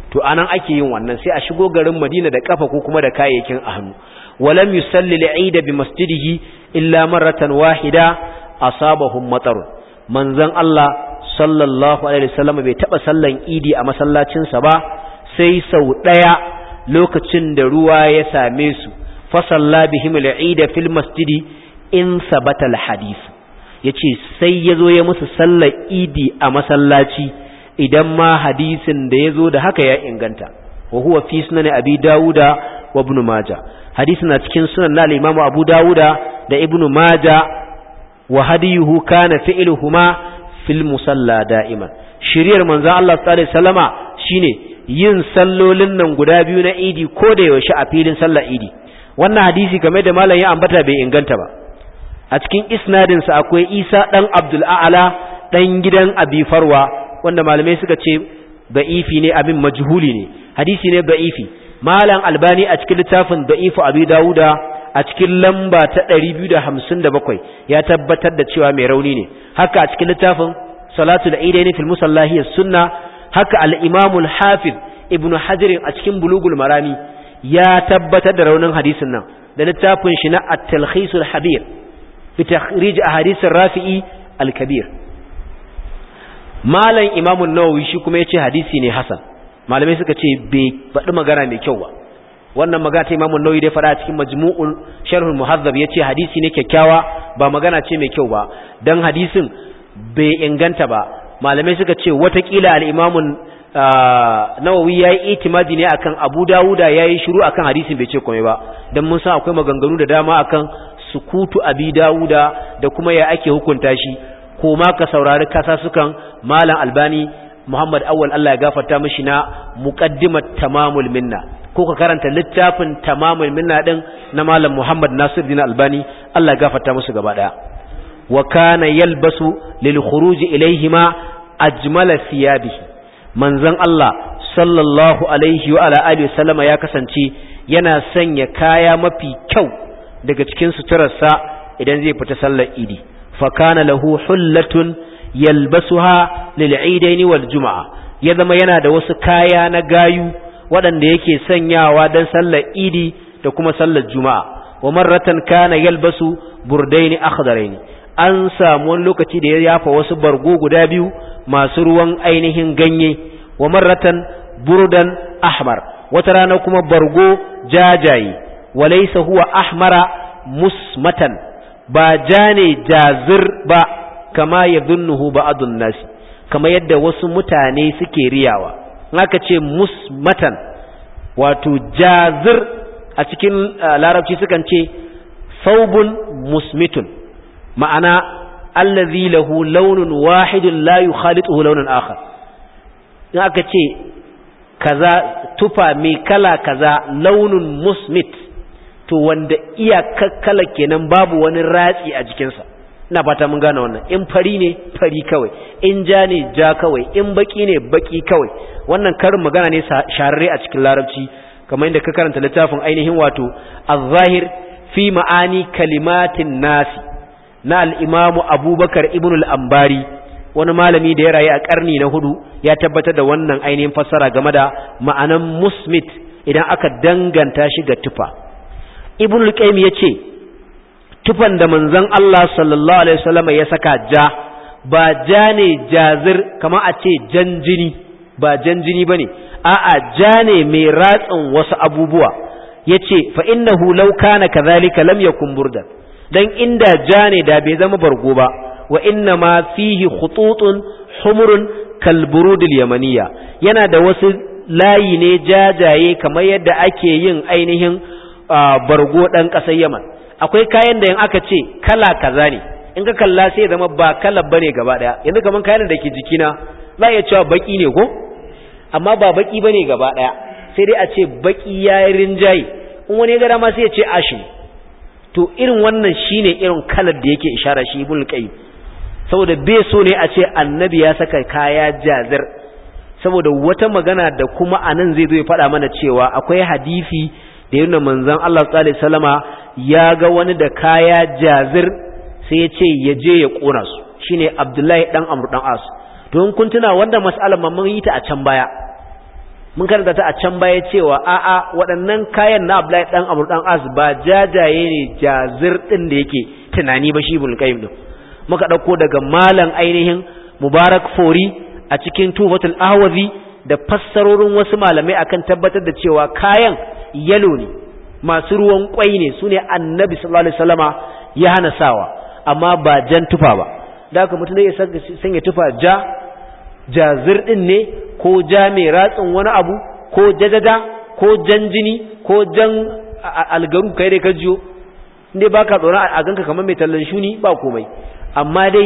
to anan ake yin wannan sai a shigo garin Madina da kafa ko kuma da kayayyakin a hannu walam yusalli al-eid bi masjidihi illa marratan wahida asabahum matar manzon Allah sallallahu alaihi wasallam bai taba sallan idi a masallacin sa ba sai sau daya lokacin da ruwa ya same su fa salla bihim al-eid fil masjidi in sabata al-hadith yace sai yazo ya musu sallar idi a masallaci idan ma hadisin da yazo da haka ya inganta wa huwa fi sunan abi dauda wa ibn majah hadisin na cikin sunan na al-imam abu dauda da ibn majah wa hadiyuhu kana fi'luhuma fil musalla da'iman shiriyar manzon Allah sallallahu alaihi wasallama shine yin sallolin nan guda biyu na idi ko da yaushe a filin sallar idi wannan hadisi game da malam ya ambata bai inganta ba a cikin isnadin sa akwai Isa dan Abdul A'la dan gidan Abi Farwa wanda malamai suka ce da'ifi ne abin majhuli ne hadisi ne da'ifi malam Albani a cikin littafin da'ifu Abi Dawuda a cikin lamba ta ɗari biyu da hamsin da bakwai ya tabbatar da cewa mai rauni ne haka a cikin littafin Salatul Eidain fil Musallahi sunna haka al-Imam al-Hafiz Ibn Hajar a cikin Bulugul Marami ya tabbatar da raunin hadisin nan da littafin shi na At-Talkhis al-Habir fi takhrij ahadith ar-Rafi'i al-Kabir malam Imam an-Nawawi shi kuma yace hadisi ne hasan malamai suka ce bai faɗi magana mai kyau ba wannan magana ta Imam an-Nawawi da fara cikin Majmu'ul Sharh al-Muhazzab yace hadisi ne kyakkyawa ba magana ce mai kyau ba dan hadisin bai inganta ba malamai suka ce watakila al-Imam Nawawi yayi itimadi ne akan Abu Dawuda yayi shiru akan hadisin bai ce komai ba dan mun san akwai maganganu da dama akan sukutu Abi Dawuda da kuma ya ake hukunta shi ko ma ka saurari kasasukan Malam Albani Muhammad Awwal Allah ya gafarta mishi na Muqaddimat Tamamul Minna ko ka karanta littafin Tamamul Minna din na Malam Muhammad Nasiruddin Albani Allah ya gafarta musu gaba daya wa kana yalbasu lil khuruj ilayhima ajmala thiyabihi manzon Allah sallallahu alaihi wa ala alihi wasallama ya kasance yana sanya kaya mafi kyau daga cikin suturarsa idan zai fita sallar idi fa kana lahu hullatun yalbasuha lil eidaini wal jumaa ya zama yana da wasu kaya na gayu waɗanda yake sanyawa dan sallar idi da kuma sallar jumaa wa marratan kana yalbasu burdaini akhdaraini an samu wani lokaci da ya yafa wasu bargo guda biyu masu ruwan ainihin ganye wa marratan burdan ahmar wata rana kuma bargo jajaye walaysa huwa ahmara musmatan ba jane jazir ba kama yadhunnuhu ba'dun nasi kama yadda wasu mutane suke riyawa haka ce musmatan wato jazir a cikin larabci sukan ce thawbun musmitun ma'ana allazi lahu launun wahidun la yukhalituhu launun akhar in aka ce kaza tufa mai kala kaza launun musmit to wanda iya kala kenan babu wani ratsi a jikinsa ina fata mun gane wannan in fari ne fari kawai in ja ne ja kawai in baki ne baki kawai wannan karin magana ne shararre a cikin larabci kamar inda ka karanta littafin ainihin wato az-zahir fi ma'ani kalimatin nasi na al'imamu abubakar ibn al'ambari wani malami da ya rayu a ƙarni na hudu ya tabbatar da wannan ainihin fassara game da ma'anan musmit idan aka danganta shi ga tufa ibn al-qayyim ya ce tufan da manzon Allah sallallahu alaihi wasallam ya saka ja ba ja ne jazir kama a ce jan jini ba jan jini bane a'a ja ne mai ratsin wasu abubuwa yace fa innahu law kana kadhalika lam yakun burdan dan inda ja ne da bai zama bargo ba wa inna ma fihi khututun humrun kal burudil yamaniya yana da wasu layi ne jajaye kamar yadda ake yin ainihin bargo dan kasar Yaman akwai kayan da in aka ce kala kaza ne in ka kalla sai zama ba kala bane gaba daya yanzu kaman kayan da ke jikina za ya cewa baki ne ko amma ba baki bane gaba daya sai dai a ce baki yayin rinjayi in wani gara ma sai ya ce ashi to irin wannan shine irin kalar da yake ishara shi ibn qayyim saboda bai so ne a ce annabi ya saka kaya jazir saboda wata magana da kuma anan zai zo ya faɗa mana cewa akwai hadisi da yana manzon Allah sallallahu alaihi wasallama ya ga wani da kaya jazir sai ya ce ya je ya kona su shine Abdullahi dan Amr dan As to in kun tuna wanda mas'alar mun yi ta a can baya mun karanta ta a can baya cewa a'a waɗannan kayan na Abdullahi dan Amr dan As ba jajaye ne jazir din da yake tunani ba shi Ibn Qayyim din muka dauko daga malam ainihin Mubarak Fori a cikin Tufatul Ahwazi da fassarorin wasu malamai akan tabbatar da cewa kayan yalo ne masu ruwan kwai ne sune Annabi sallallahu alaihi wasallama ya hana sawa amma ba jan tufa ba da haka mutum ya sanya tufa ja jazir din ne ko ja mai ratsin wani abu ko jajaja ko jan jini ko jan algaru kai dai ka jiyo inda baka tsoron a ganka kamar mai tallan shuni ba komai amma dai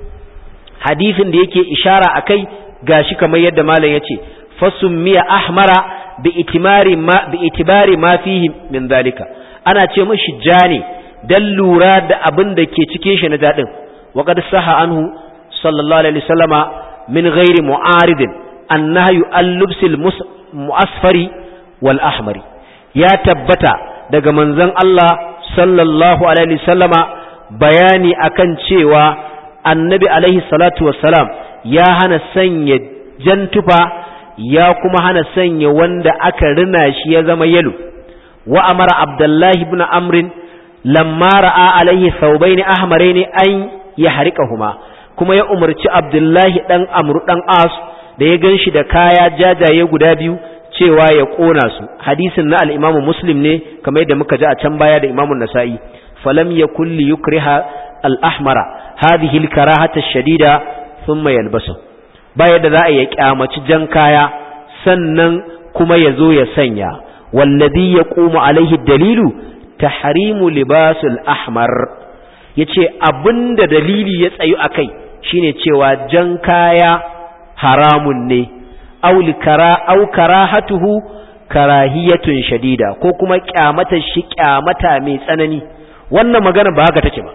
hadisin da yake ishara akai gashi kamar yadda malam yace fasummiya ahmara bi itimari ma bi itibari ma fihi min zalika ana ce mishi ja ne dan lura da abin da ke cikin shi na dadin wa qad saha anhu sallallahu alaihi wasallama min ghairi mu'aridin annahyu al-lubsil mu'asfari wal ahmari ya tabbata daga manzon Allah sallallahu alaihi wasallama bayani akan cewa annabi alaihi salatu wassalam ya hana sanya jantufa ya kuma hana sanya wanda aka rina shi ya zama yalo wa amara abdullahi ibn amr lamma ra'a alaihi thawbayn ahmarayn an yahriqahuma kuma ya umarci abdullahi dan amr dan as da ya ganshi da kaya jajaye guda biyu cewa ya kona su hadisin na al-imamu muslim ne kamar yadda muka ji a can baya da imamu nasa'i falam yakul li yukriha al-ahmara hadhihi al-karahata ash-shadida thumma yalbasu baya da za a yi kyamaci jan kaya sannan kuma ya zo ya sanya wallazi yaqumu alaihi dalilu tahrimu libasul ahmar yace abinda dalili ya tsayu akai shine cewa jan kaya haramun ne aw likara aw karahatuhu karahiyatun shadida ko kuma kyamata shi kyamata mai tsanani wannan magana ba haka take ba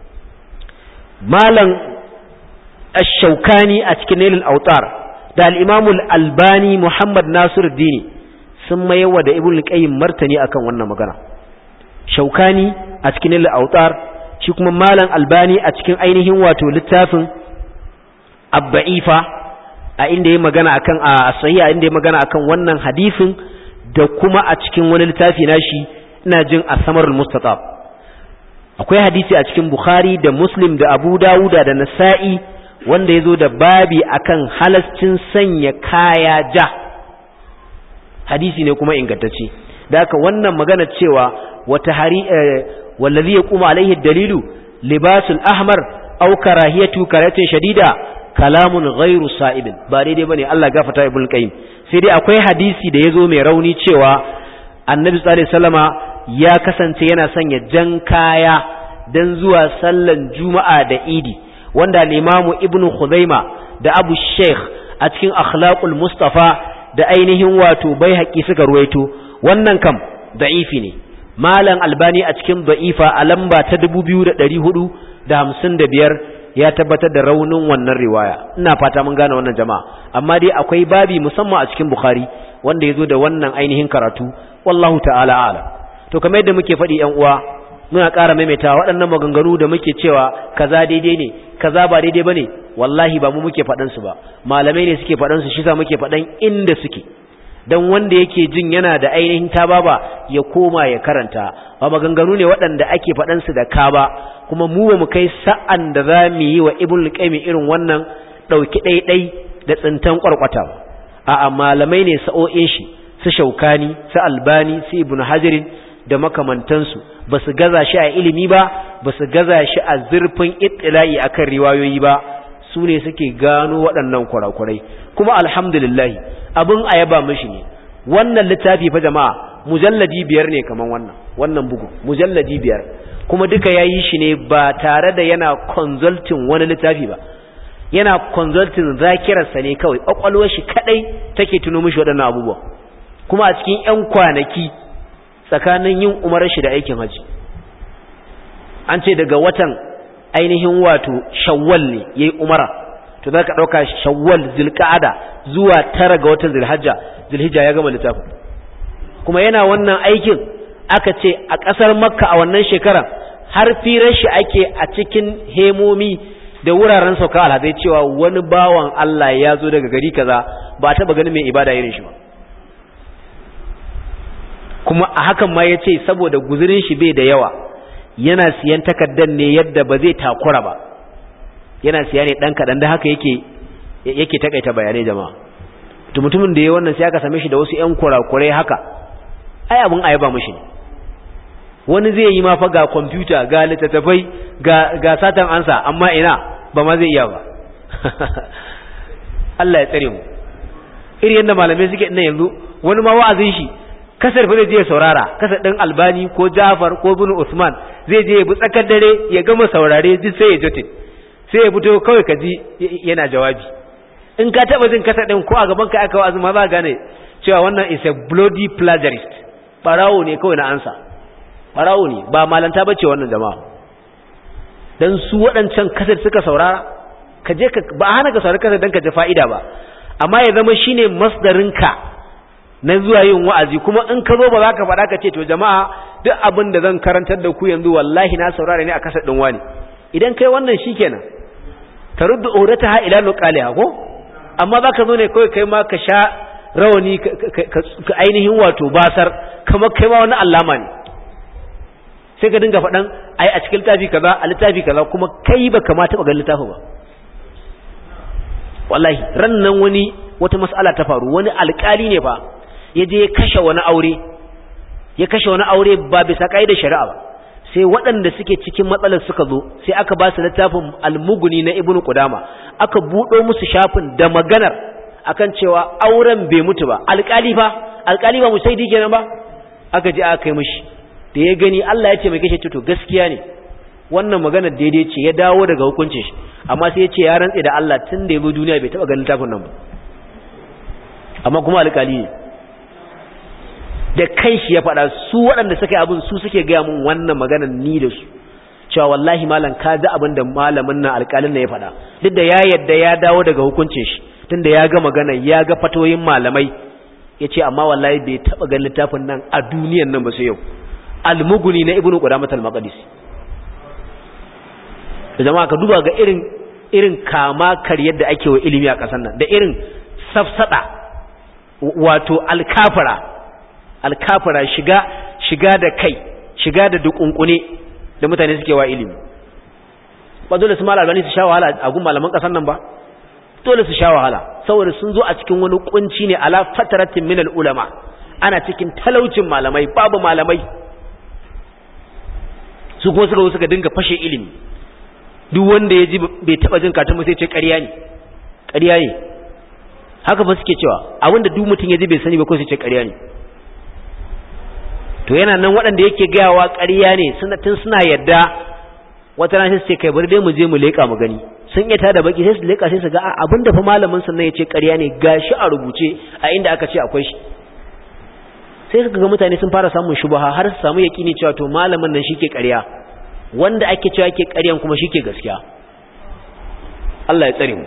malam ash-shawkani a cikin nailul awtar da al-imam al-albani muhammad nasiruddin sun mayawa da ibnu qayyim martani akan wannan magana shawkani a cikin nailul awtar shi kuma malam albani a cikin ainihin wato littafin abba'ifa a inda yayi magana akan a sahiha inda yayi magana akan wannan hadisin da kuma a cikin wani littafi nashi ina jin as-samarul mustatab akwai hadisi a cikin bukhari da muslim da abu dawuda da nasa'i wanda yazo da babi akan halascin sanya kaya ja hadisi ne kuma ingantacce da haka wannan magana cewa wata hari wallazi yaqumu alaihi dalilu libasul ahmar aw karahiyatu karatin shadida kalamun ghairu sa'ibin ba daidai bane Allah gafarta ibn qayyim sai dai akwai hadisi da yazo mai rauni cewa annabi sallallahu alaihi wasallama ya kasance yana sanya jan kaya dan zuwa sallan juma'a da idi wanda al-imamu ibnu khuzaima da abu sheikh a cikin akhlaqul mustafa da ainihin wato baihaqi suka ruwaito wannan kam da'ifi ne malam albani a cikin da'ifa a lamba ta dubu biyu da ɗari hudu da hamsin da biyar ya tabbatar da raunin wannan riwaya ina fata mun gane wannan jama'a amma dai akwai babi musamman a cikin bukhari wanda yazo da wannan ainihin karatu wallahu ta'ala a'lam to kamar yadda muke faɗi ƴan uwa muna ƙara maimaitawa waɗannan maganganu da muke cewa kaza daidai ne kaza ba daidai bane wallahi ba mu muke faɗan su ba malamai ne suke faɗan su shi sa muke faɗan inda suke dan wanda yake jin yana da ainihin tababa ya koma ya karanta ba maganganu ne waɗanda ake faɗan su da ka ba kuma mu ba mu kai sa'an da za mu yi wa ibn qayyim irin wannan dauki ɗaiɗai da tsintan kwarkwata ba a'a malamai ne sa'o'in shi su shaukani su albani su ibn hajarin da makamantansu ba su gaza shi a ilimi ba ba su gaza shi a zurfin ittila'i akan riwayoyi ba su ne suke gano waɗannan kurakurai kuma alhamdulillah abin ayaba mishi ne wannan littafi fa jama'a mujalladi biyar ne kaman wannan wannan bugu mujalladi biyar kuma duka yayi shi ne ba tare da yana consulting wani littafi ba yana consulting zakirarsa ne kawai kwakwalwar shi kadai take tuno mishi waɗannan abubuwa kuma a cikin ƴan kwanaki tsakanin yin umarar shi da aikin haji an ce daga watan ainihin wato shawwal ne yayi umara to zaka dauka shawwal zulqa'ada zuwa tara ga watan zulhajja zulhijja ya gama littafin kuma yana wannan aikin aka ce a kasar makka a wannan shekara har firar shi ake a cikin hemomi da wuraren sauka alhazai cewa wani bawan Allah ya zo daga gari kaza ba taba ganin mai ibada irin shi ba kuma a hakan ma yace saboda guzurin shi bai da yawa yana siyan takaddan ne yadda ba zai takura ba, yana siya ne dan kadan da haka yake yake takaita bayanai jama'a. to mutumin da yayi wannan sai aka same shi da wasu ƴan kurakurai haka, ai abun ayaba mishi ne. wani zai yi ma fa ga computer ga littattafai ga ga satan ansa amma ina ba ma zai iya ba. Allah ya tsare mu. Iri yanda malamai suke ina yanzu wani ma wa'azin shi kasar fa zai je saurara, kasar din Albani ko Jafar ko Ibn Usman zai je ya bi tsakar dare ya gama saurare duk sai ya jote, sai ya fito kawai kaji yana jawabi. In ka taba jin kasar din ko a gaban ka aka wa'azi ma za gane cewa wannan is a bloody plagiarist, barawo ne kawai na ansa, barawo ne ba malanta bace wannan jama'a. Dan su waɗancan kasar suka saurara, ka je ka ba hana ka saurari kasar dan ka ji fa'ida ba, amma ya zama shine masdarinka na zuwa yin wa'azi. Kuma in ka zo ba za ka faɗa ka ce to jama'a duk abin da zan karantar da ku yanzu wallahi na saurara ne a kasar ɗin wani. Idan kai wannan shikenan taruddu urataha ila luqaliha ko, amma za ka zo ne kawai kai ma ka sha rawani ka ainihin wato basar kamar kai ma wani allama ne, sai ka dinga faɗan ai a cikin littafi kaza a littafi kaza kuma kai ba kamata ba ga littafi ba. Wallahi ran nan wani wata mas'ala ta faru, wani alƙali ne fa ya je ya kashe wani aure ya kashe wani aure ba bisa kaidar shari'a ba. Sai waɗanda suke cikin matsalar suka zo sai aka ba su littafin al-Mughni na Ibn Qudama, aka buɗo musu shafin da maganar akan cewa auren bai mutu ba. Alƙali fa alƙali ba musaidi kenan ba, aka je aka kai mishi da ya gani Allah ya ce mai kashe to gaskiya ne wannan magana daidai ce, ya dawo daga hukuncin shi, amma sai ya ce ya rantse da Allah tun da ya bi duniya bai taba ganin littafin nan ba, amma kuma alƙali ne da kanshi ya faɗa. Su waɗanda suka yi abin su suke gaya mun wannan maganar ni da su, cewa wallahi malam ka ji abin da malamin nan alƙalin nan ya faɗa, duk da ya yadda ya dawo daga hukuncin shi tunda ya ga magana ya ga fatoyin malamai, ya ce amma wallahi bai taba ganin littafin nan a duniyan nan ba sai yau, al-Mughni na Ibn Qudamah al-Maqdisi. Da jama'a ka duba ga irin irin kama karyar da ake wa ilimi a ƙasar nan, da irin safsada wato alkafara alkafara shiga shiga da kai shiga da dukunkune da mutane suke wa ilimi. Ba dole su malama ne su sha wahala a gun malaman ƙasar nan ba, dole su sha wahala saboda sun zo a cikin wani kunci ne ala fataratin minal ulama, ana cikin talaucin malamai, babu malamai, su kuma suka zo suka dinga fashe ilimi. Duk wanda ya ji bai taba jin katon sai ce ƙarya ne ƙarya ne haka ba suke cewa, abinda duk mutum ya ji bai sani ba ko sai ce ƙarya ne. To yana nan waɗanda yake gayawa ƙarya ne suna tun suna yadda, wata rana sai su ce kai bari dai mu je mu leƙa mu gani, sun iya tada baki sai su leƙa sai su ga abinda fa malamin sannan ya ce ƙarya ne gashi a rubuce a inda aka ce akwai shi. Sai suka ga mutane sun fara samun shubaha har su samu yaƙini cewa to malamin nan shi ke ƙarya, wanda ake cewa yake ƙaryan kuma shike gaskiya. Allah ya tsare mu.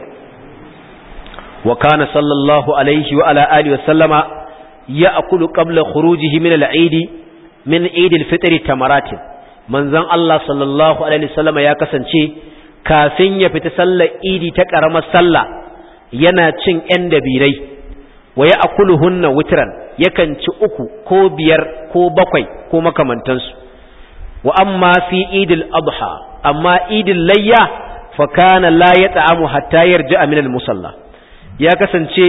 Wa kana sallallahu alaihi wa ala alihi wa sallama ya'kulu qabla khurujihi min al-eid min eid al-fitr tamaratin. Manzon Allah sallallahu alaihi wa sallama ya kasance kafin ya fita sallar idi ta karamar sallah yana cin ƴan dabirai, wa ya'kuluhunna witran, yakan ci uku ko biyar ko bakwai ko makamantansu. wa amma fi idil adha, amma idil layya fa kana la yata'amu hatta yarji'a min al-musalla, ya kasance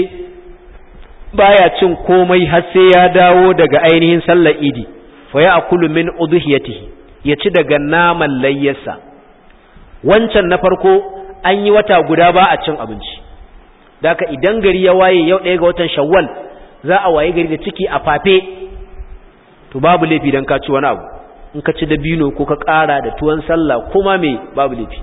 baya cin komai har sai ya dawo daga ainihin sallar idi, fa ya'kulu min udhiyatihi, ya ci daga naman layyarsa. Wancan na farko an yi wata guda ba a cin abinci, daka idan gari ya waye yau ɗaya ga watan Shawwal za a waye gari da ciki a fafe, to babu laifi dan ka ci wani abu, in ka ci dabino ko ka ƙara da tuwon sallah kuma me babu laifi.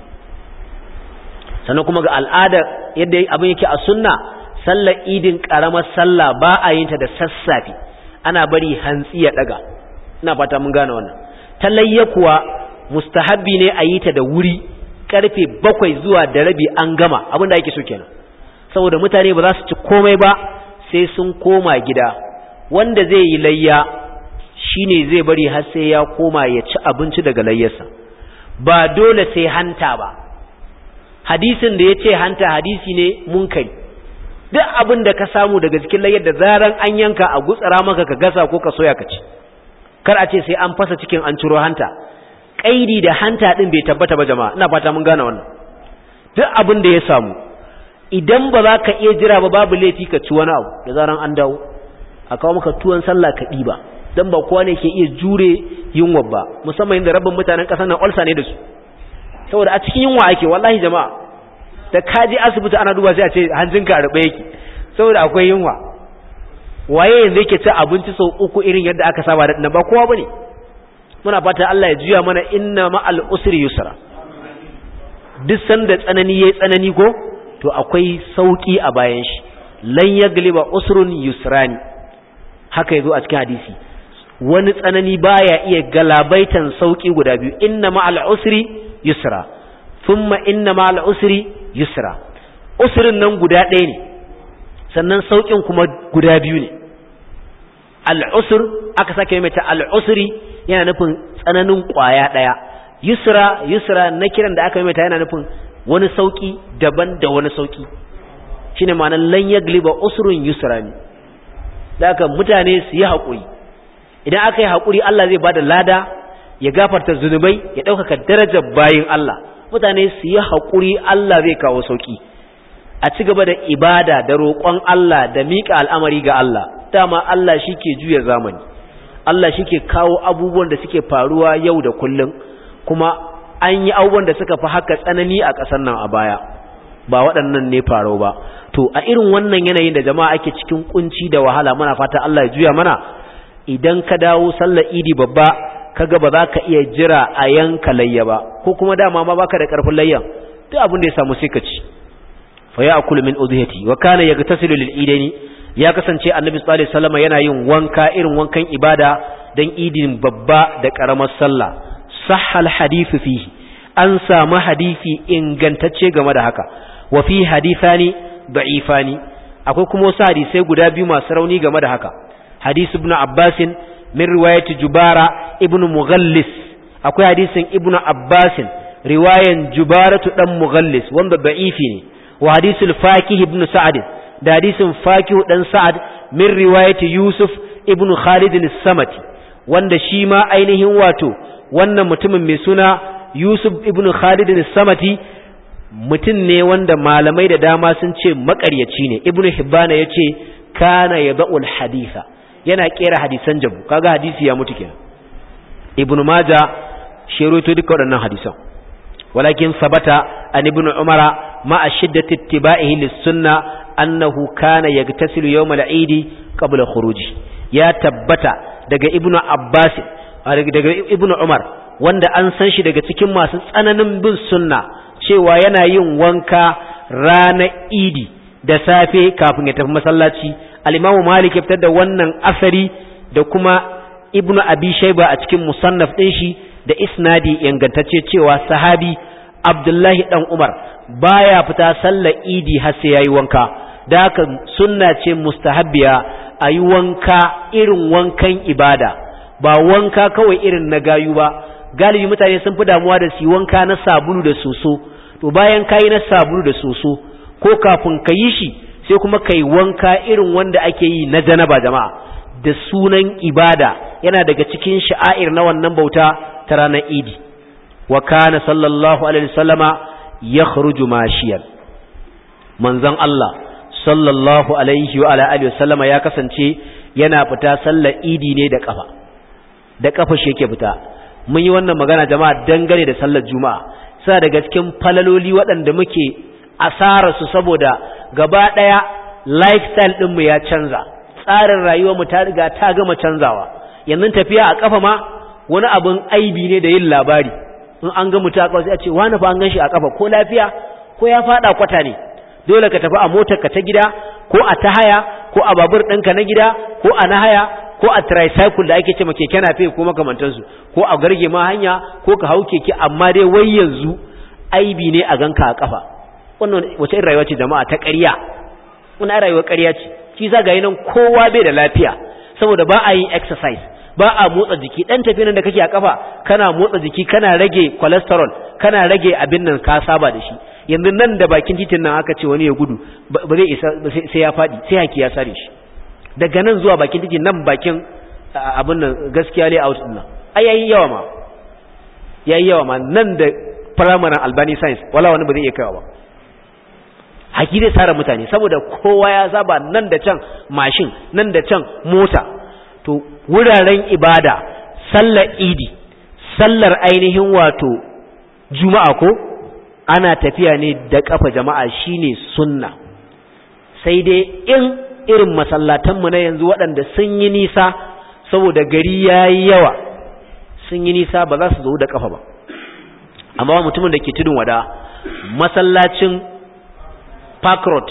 Sannan kuma ga al'ada yadda abin yake a sunna, sallar idin ƙaramar sallah ba a yin ta da sassafe, ana bari hantsi ya daga. Ina fata mun gane wannan. Talayya kuwa mustahabbi ne a yi ta da wuri, karfe bakwai zuwa da rabi an gama, abin da ake so kenan, saboda mutane ba za su ci komai ba sai sun koma gida. Wanda zai yi layya shine zai bari har sai ya koma ya ci abinci daga layyarsa, ba dole sai hanta ba. Hadisin da ya ce hanta hadisi ne munkari. Duk abin da ka samu daga cikin layyar da zaran an yanka a gutsara maka ka gasa ko ka soya ka ci, kar a ce sai an fasa cikin an ciro hanta. Kaidi da hanta din bai tabbata ba jama'a, ina fata mun gane wannan. Duk abin da ya samu idan ba za ka iya jira ba babu laifi ka ci wani abu da zaran an dawo a kawo maka tuwon sallah ka ɗiba, dan ba kowa ne ke iya jure yunwa ba, musamman inda rabin mutanen ƙasar nan ulsa ne da su, saboda a cikin yunwa ake wallahi jama'a. Da kaji asibiti ana duba sai a ce hanjinka a rube yake saboda akwai yunwa. Waye yanzu yake ci abinci sau uku irin yadda aka saba da ba kowa bane. Muna fata Allah ya juya mana inna ma'al usri yusra. Duk sanda tsanani yayi tsanani ko to akwai sauki a bayan shi. Lan yagliba usrun yusrani, haka yazo a cikin hadisi. Wani tsanani baya iya galabaitan sauki guda biyu. Inna ma'al usri yusra thumma inna ma'al usri yusra. Usrin nan guda ɗaya ne, sannan saukin kuma guda biyu ne. Al-usr aka sake mai ta al-usri yana nufin tsananin kwaya ɗaya. Yusra yusra na kiran da aka mai ta yana nufin wani sauki daban da wani sauki. Shine ma'anar lan yagliba usrun yusrani. Da haka mutane su yi haƙuri. Idan aka yi haƙuri Allah zai bada lada, ya gafarta zunubai, ya ɗaukaka darajar bayin Allah. Mutane su yi haƙuri Allah zai kawo sauki. A ci gaba da ibada da roƙon Allah da miƙa al'amari ga Allah. Dama Allah shi ke juya zamani. Allah shi ke kawo abubuwan da suke faruwa yau da kullum. Kuma an yi abubuwan da suka fi haka tsanani a ƙasar nan a baya. Ba waɗannan ne faru ba. To a irin wannan yanayin da jama'a ake cikin kunci da wahala, muna fata Allah ya juya mana. Idan ka dawo sallar Idi babba kaga ba za ka iya jira a yanka layya ba, ko kuma dama ma baka da karfin layyan, duk abin da ya samu sai ka ci. Fa ya'kulu min udhiyati wa kana yagtasilu lil idaini, ya kasance Annabi sallallahu alaihi wasallam yana yin wanka irin wankan ibada dan idin babba da karamar sallah. Sahhal hadithu fihi, an samu hadisi ingantacce game da haka. Wa fi hadithani da'ifani, akwai kuma wasu hadisai guda biyu masu rauni game da haka. Hadisi ibn Abbas min riwayati Jubara ibn Mughallis, akwai hadisin ibn Abbas riwayan Jubaratu dan Mughallis wanda da'ifi ne. Wa hadisul Fakih ibn Sa'd, da hadisin Fakih dan Sa'd min riwayati Yusuf ibn Khalid al-Samati, wanda shi ma ainihin wato wannan mutumin mai suna Yusuf ibn Khalid al-Samati mutum ne wanda malamai da dama sun ce makaryaci ne. Ibn Hibban ya ce kana yada'ul haditha, yana kera hadisan jabu, kaga hadisi ya mutu kenan. Ibn Majah shi rawaito duka waɗannan hadisan. Walakin sabata an Ibn Umara ma'a shiddati ittiba'ihi lis-sunnah annahu kana yagtasilu yawm al-Eid qabla khuruji. Ya tabbata daga Ibn Abbas daga Ibn Umar wanda an san shi daga cikin masu tsananin bin sunna cewa yana yin wanka ranar Idi da safe kafin ya tafi masallaci. Al-Imam Malik ya fitar da wannan asari da kuma Ibn Abi Shayba a cikin musannaf din shi da isnadi ingantacce cewa sahabi Abdullahi dan Umar baya fita sallar Idi har sai yayi wanka. Da haka sunna ce mustahabbiya ayi wanka irin wankan ibada, ba wanka kawai irin na gayu ba. Galibi mutane sun fi damuwa da su wanka na sabulu da soso. To bayan kayi na sabulu da soso ko kafin ka yi shi sai kuma kai wanka irin wanda ake yi na janaba jama'a, da sunan ibada, yana daga cikin sha'air na wannan bauta ta ranar Idi. Wa kana sallallahu alaihi wasallama yakhruju mashiyan, manzon Allah sallallahu alaihi wa ala alihi wasallama ya kasance yana fita sallar Idi ne da kafa, da kafa shi yake fita. Mun yi wannan magana jama'a dangane da sallar Juma'a, sa daga cikin falaloli waɗanda muke asara su saboda gaba ɗaya lifestyle ɗinmu ya canza, tsarin rayuwarmu ta riga ta gama canzawa. Yanzu tafiya a ƙafa ma wani abin aibi ne da yin labari. In an ga mutum a ƙafa sai a ce wani fa an gan shi a ƙafa, ko lafiya ko ya faɗa kwata ne. Dole ka tafi a motar ka ta gida ko a ta haya ko a babur ɗinka na gida ko a na haya ko a tricycle da ake ce ma keke nafe ko makamantansu, ko a garge ma hanya ko ka hau keke, amma dai wai yanzu aibi ne a ganka a ƙafa. Wannan wace irin rayuwa ce jama'a ta ƙarya? Wannan rayuwar ƙarya ce. Shi za ga yi nan kowa bai da lafiya saboda ba a yin exercise, ba a motsa jiki. Dan tafi nan da kake a ƙafa kana motsa jiki, kana rage cholesterol, kana rage abin nan ka saba da shi. Yanzu nan da bakin titin nan aka ce wani ya gudu ba zai isa sai ya faɗi, sai haki ya sare shi. Daga nan zuwa bakin titin nan bakin abin nan gaskiya layout din nan ai yayi yawa ma yayi yawa ma nan da primary Albani science wala wani ba zai iya kaiwa ba haki zai tsara mutane saboda kowa ya saba nan da can mashin nan da can mota to wuraren ibada sallar idi sallar ainihin wato juma'a ko ana tafiya ne da kafa jama'a shine sunna sai dai in irin masallatanmu na yanzu waɗanda sun yi nisa saboda gari yayi yawa sun yi nisa ba za su zo da kafa ba amma mutumin da ke tudun wada masallacin Park Road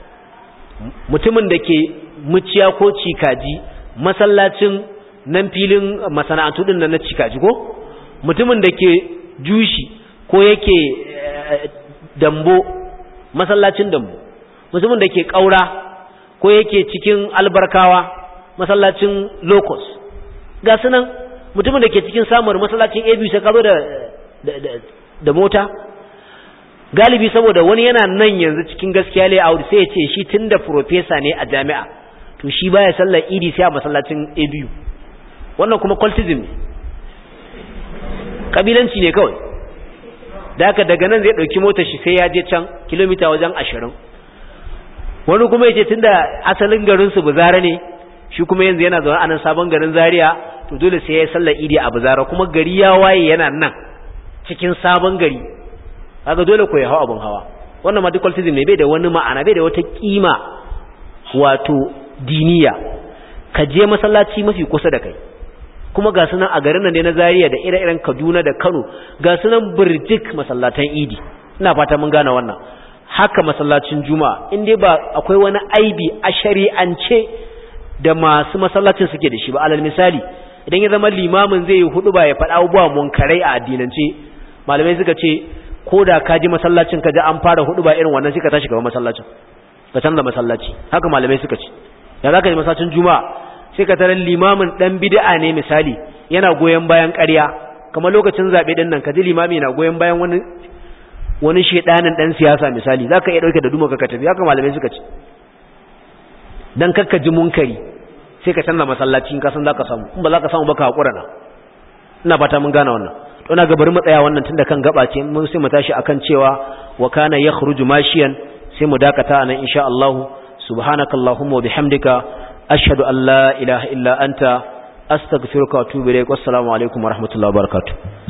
mutumin da ke muciya ko cikaji masallacin nan filin masana'antu din nan na cikaji ko mutumin da ke jushi ko yake dambo masallacin dambo mutumin da ke kaura ko yake cikin albarkawa masallacin locus ga sunan mutumin da ke cikin samar masallacin abu sai ka zo da da mota galibi saboda wani yana nan yanzu cikin gaskiya layout sai ya ce shi tunda professor ne a jami'a to shi baya sallar idi sai a masallacin abu wannan kuma cultism ne kabilanci ne kawai da haka daga nan zai dauki motar shi sai ya je can kilomita wajen ashirin wani kuma yace tunda asalin garin su Buzara ne shi kuma yanzu yana zaune a nan sabon garin Zaria to dole sai ya sallar idi a Buzara kuma gari ya waye yana nan cikin sabon gari kaga dole ko ya hawa abun hawa wannan ma duk cultism ne bai da wani ma'ana bai da wata kima wato diniya ka je masallaci mafi kusa da kai kuma ga sunan a garin nan ne na Zaria da ire-iren Kaduna da Kano ga sunan burjik masallatan idi ina fata mun gane wannan haka masallacin juma'a in dai ba akwai wani aibi a shari'ance da masu masallacin suke da shi ba alal misali idan ya zama limamin zai yi hudu ba ya faɗa abubuwa munkarai a addinance malamai suka ce ko da ka ji masallacin ka ji an fara hudu ba irin wannan suka tashi gaba masallacin ka canza masallaci haka malamai suka ce ya za ka ji masallacin juma'a sai ka tarar limamin dan bid'a ne misali yana goyon bayan ƙarya kamar lokacin zabe din nan ka ji limami na goyon bayan wani wani shedanin dan siyasa misali zaka iya dauke da duma ka tafi haka malamai suka ce dan kakka ji munkari sai ka canza masallacin ka san zaka samu in ba zaka samu ba ka hakura na ina fata mun gane wannan to ina ga bari mu tsaya wannan tunda kan gaba ce mun sai mu tashi akan cewa wa kana yakhruju mashiyan sai mu dakata anan insha Allah subhanakallahumma wa bihamdika ashhadu an la ilaha illa anta astaghfiruka wa atubu ilaik wassalamu alaikum wa rahmatullahi wa barakatuh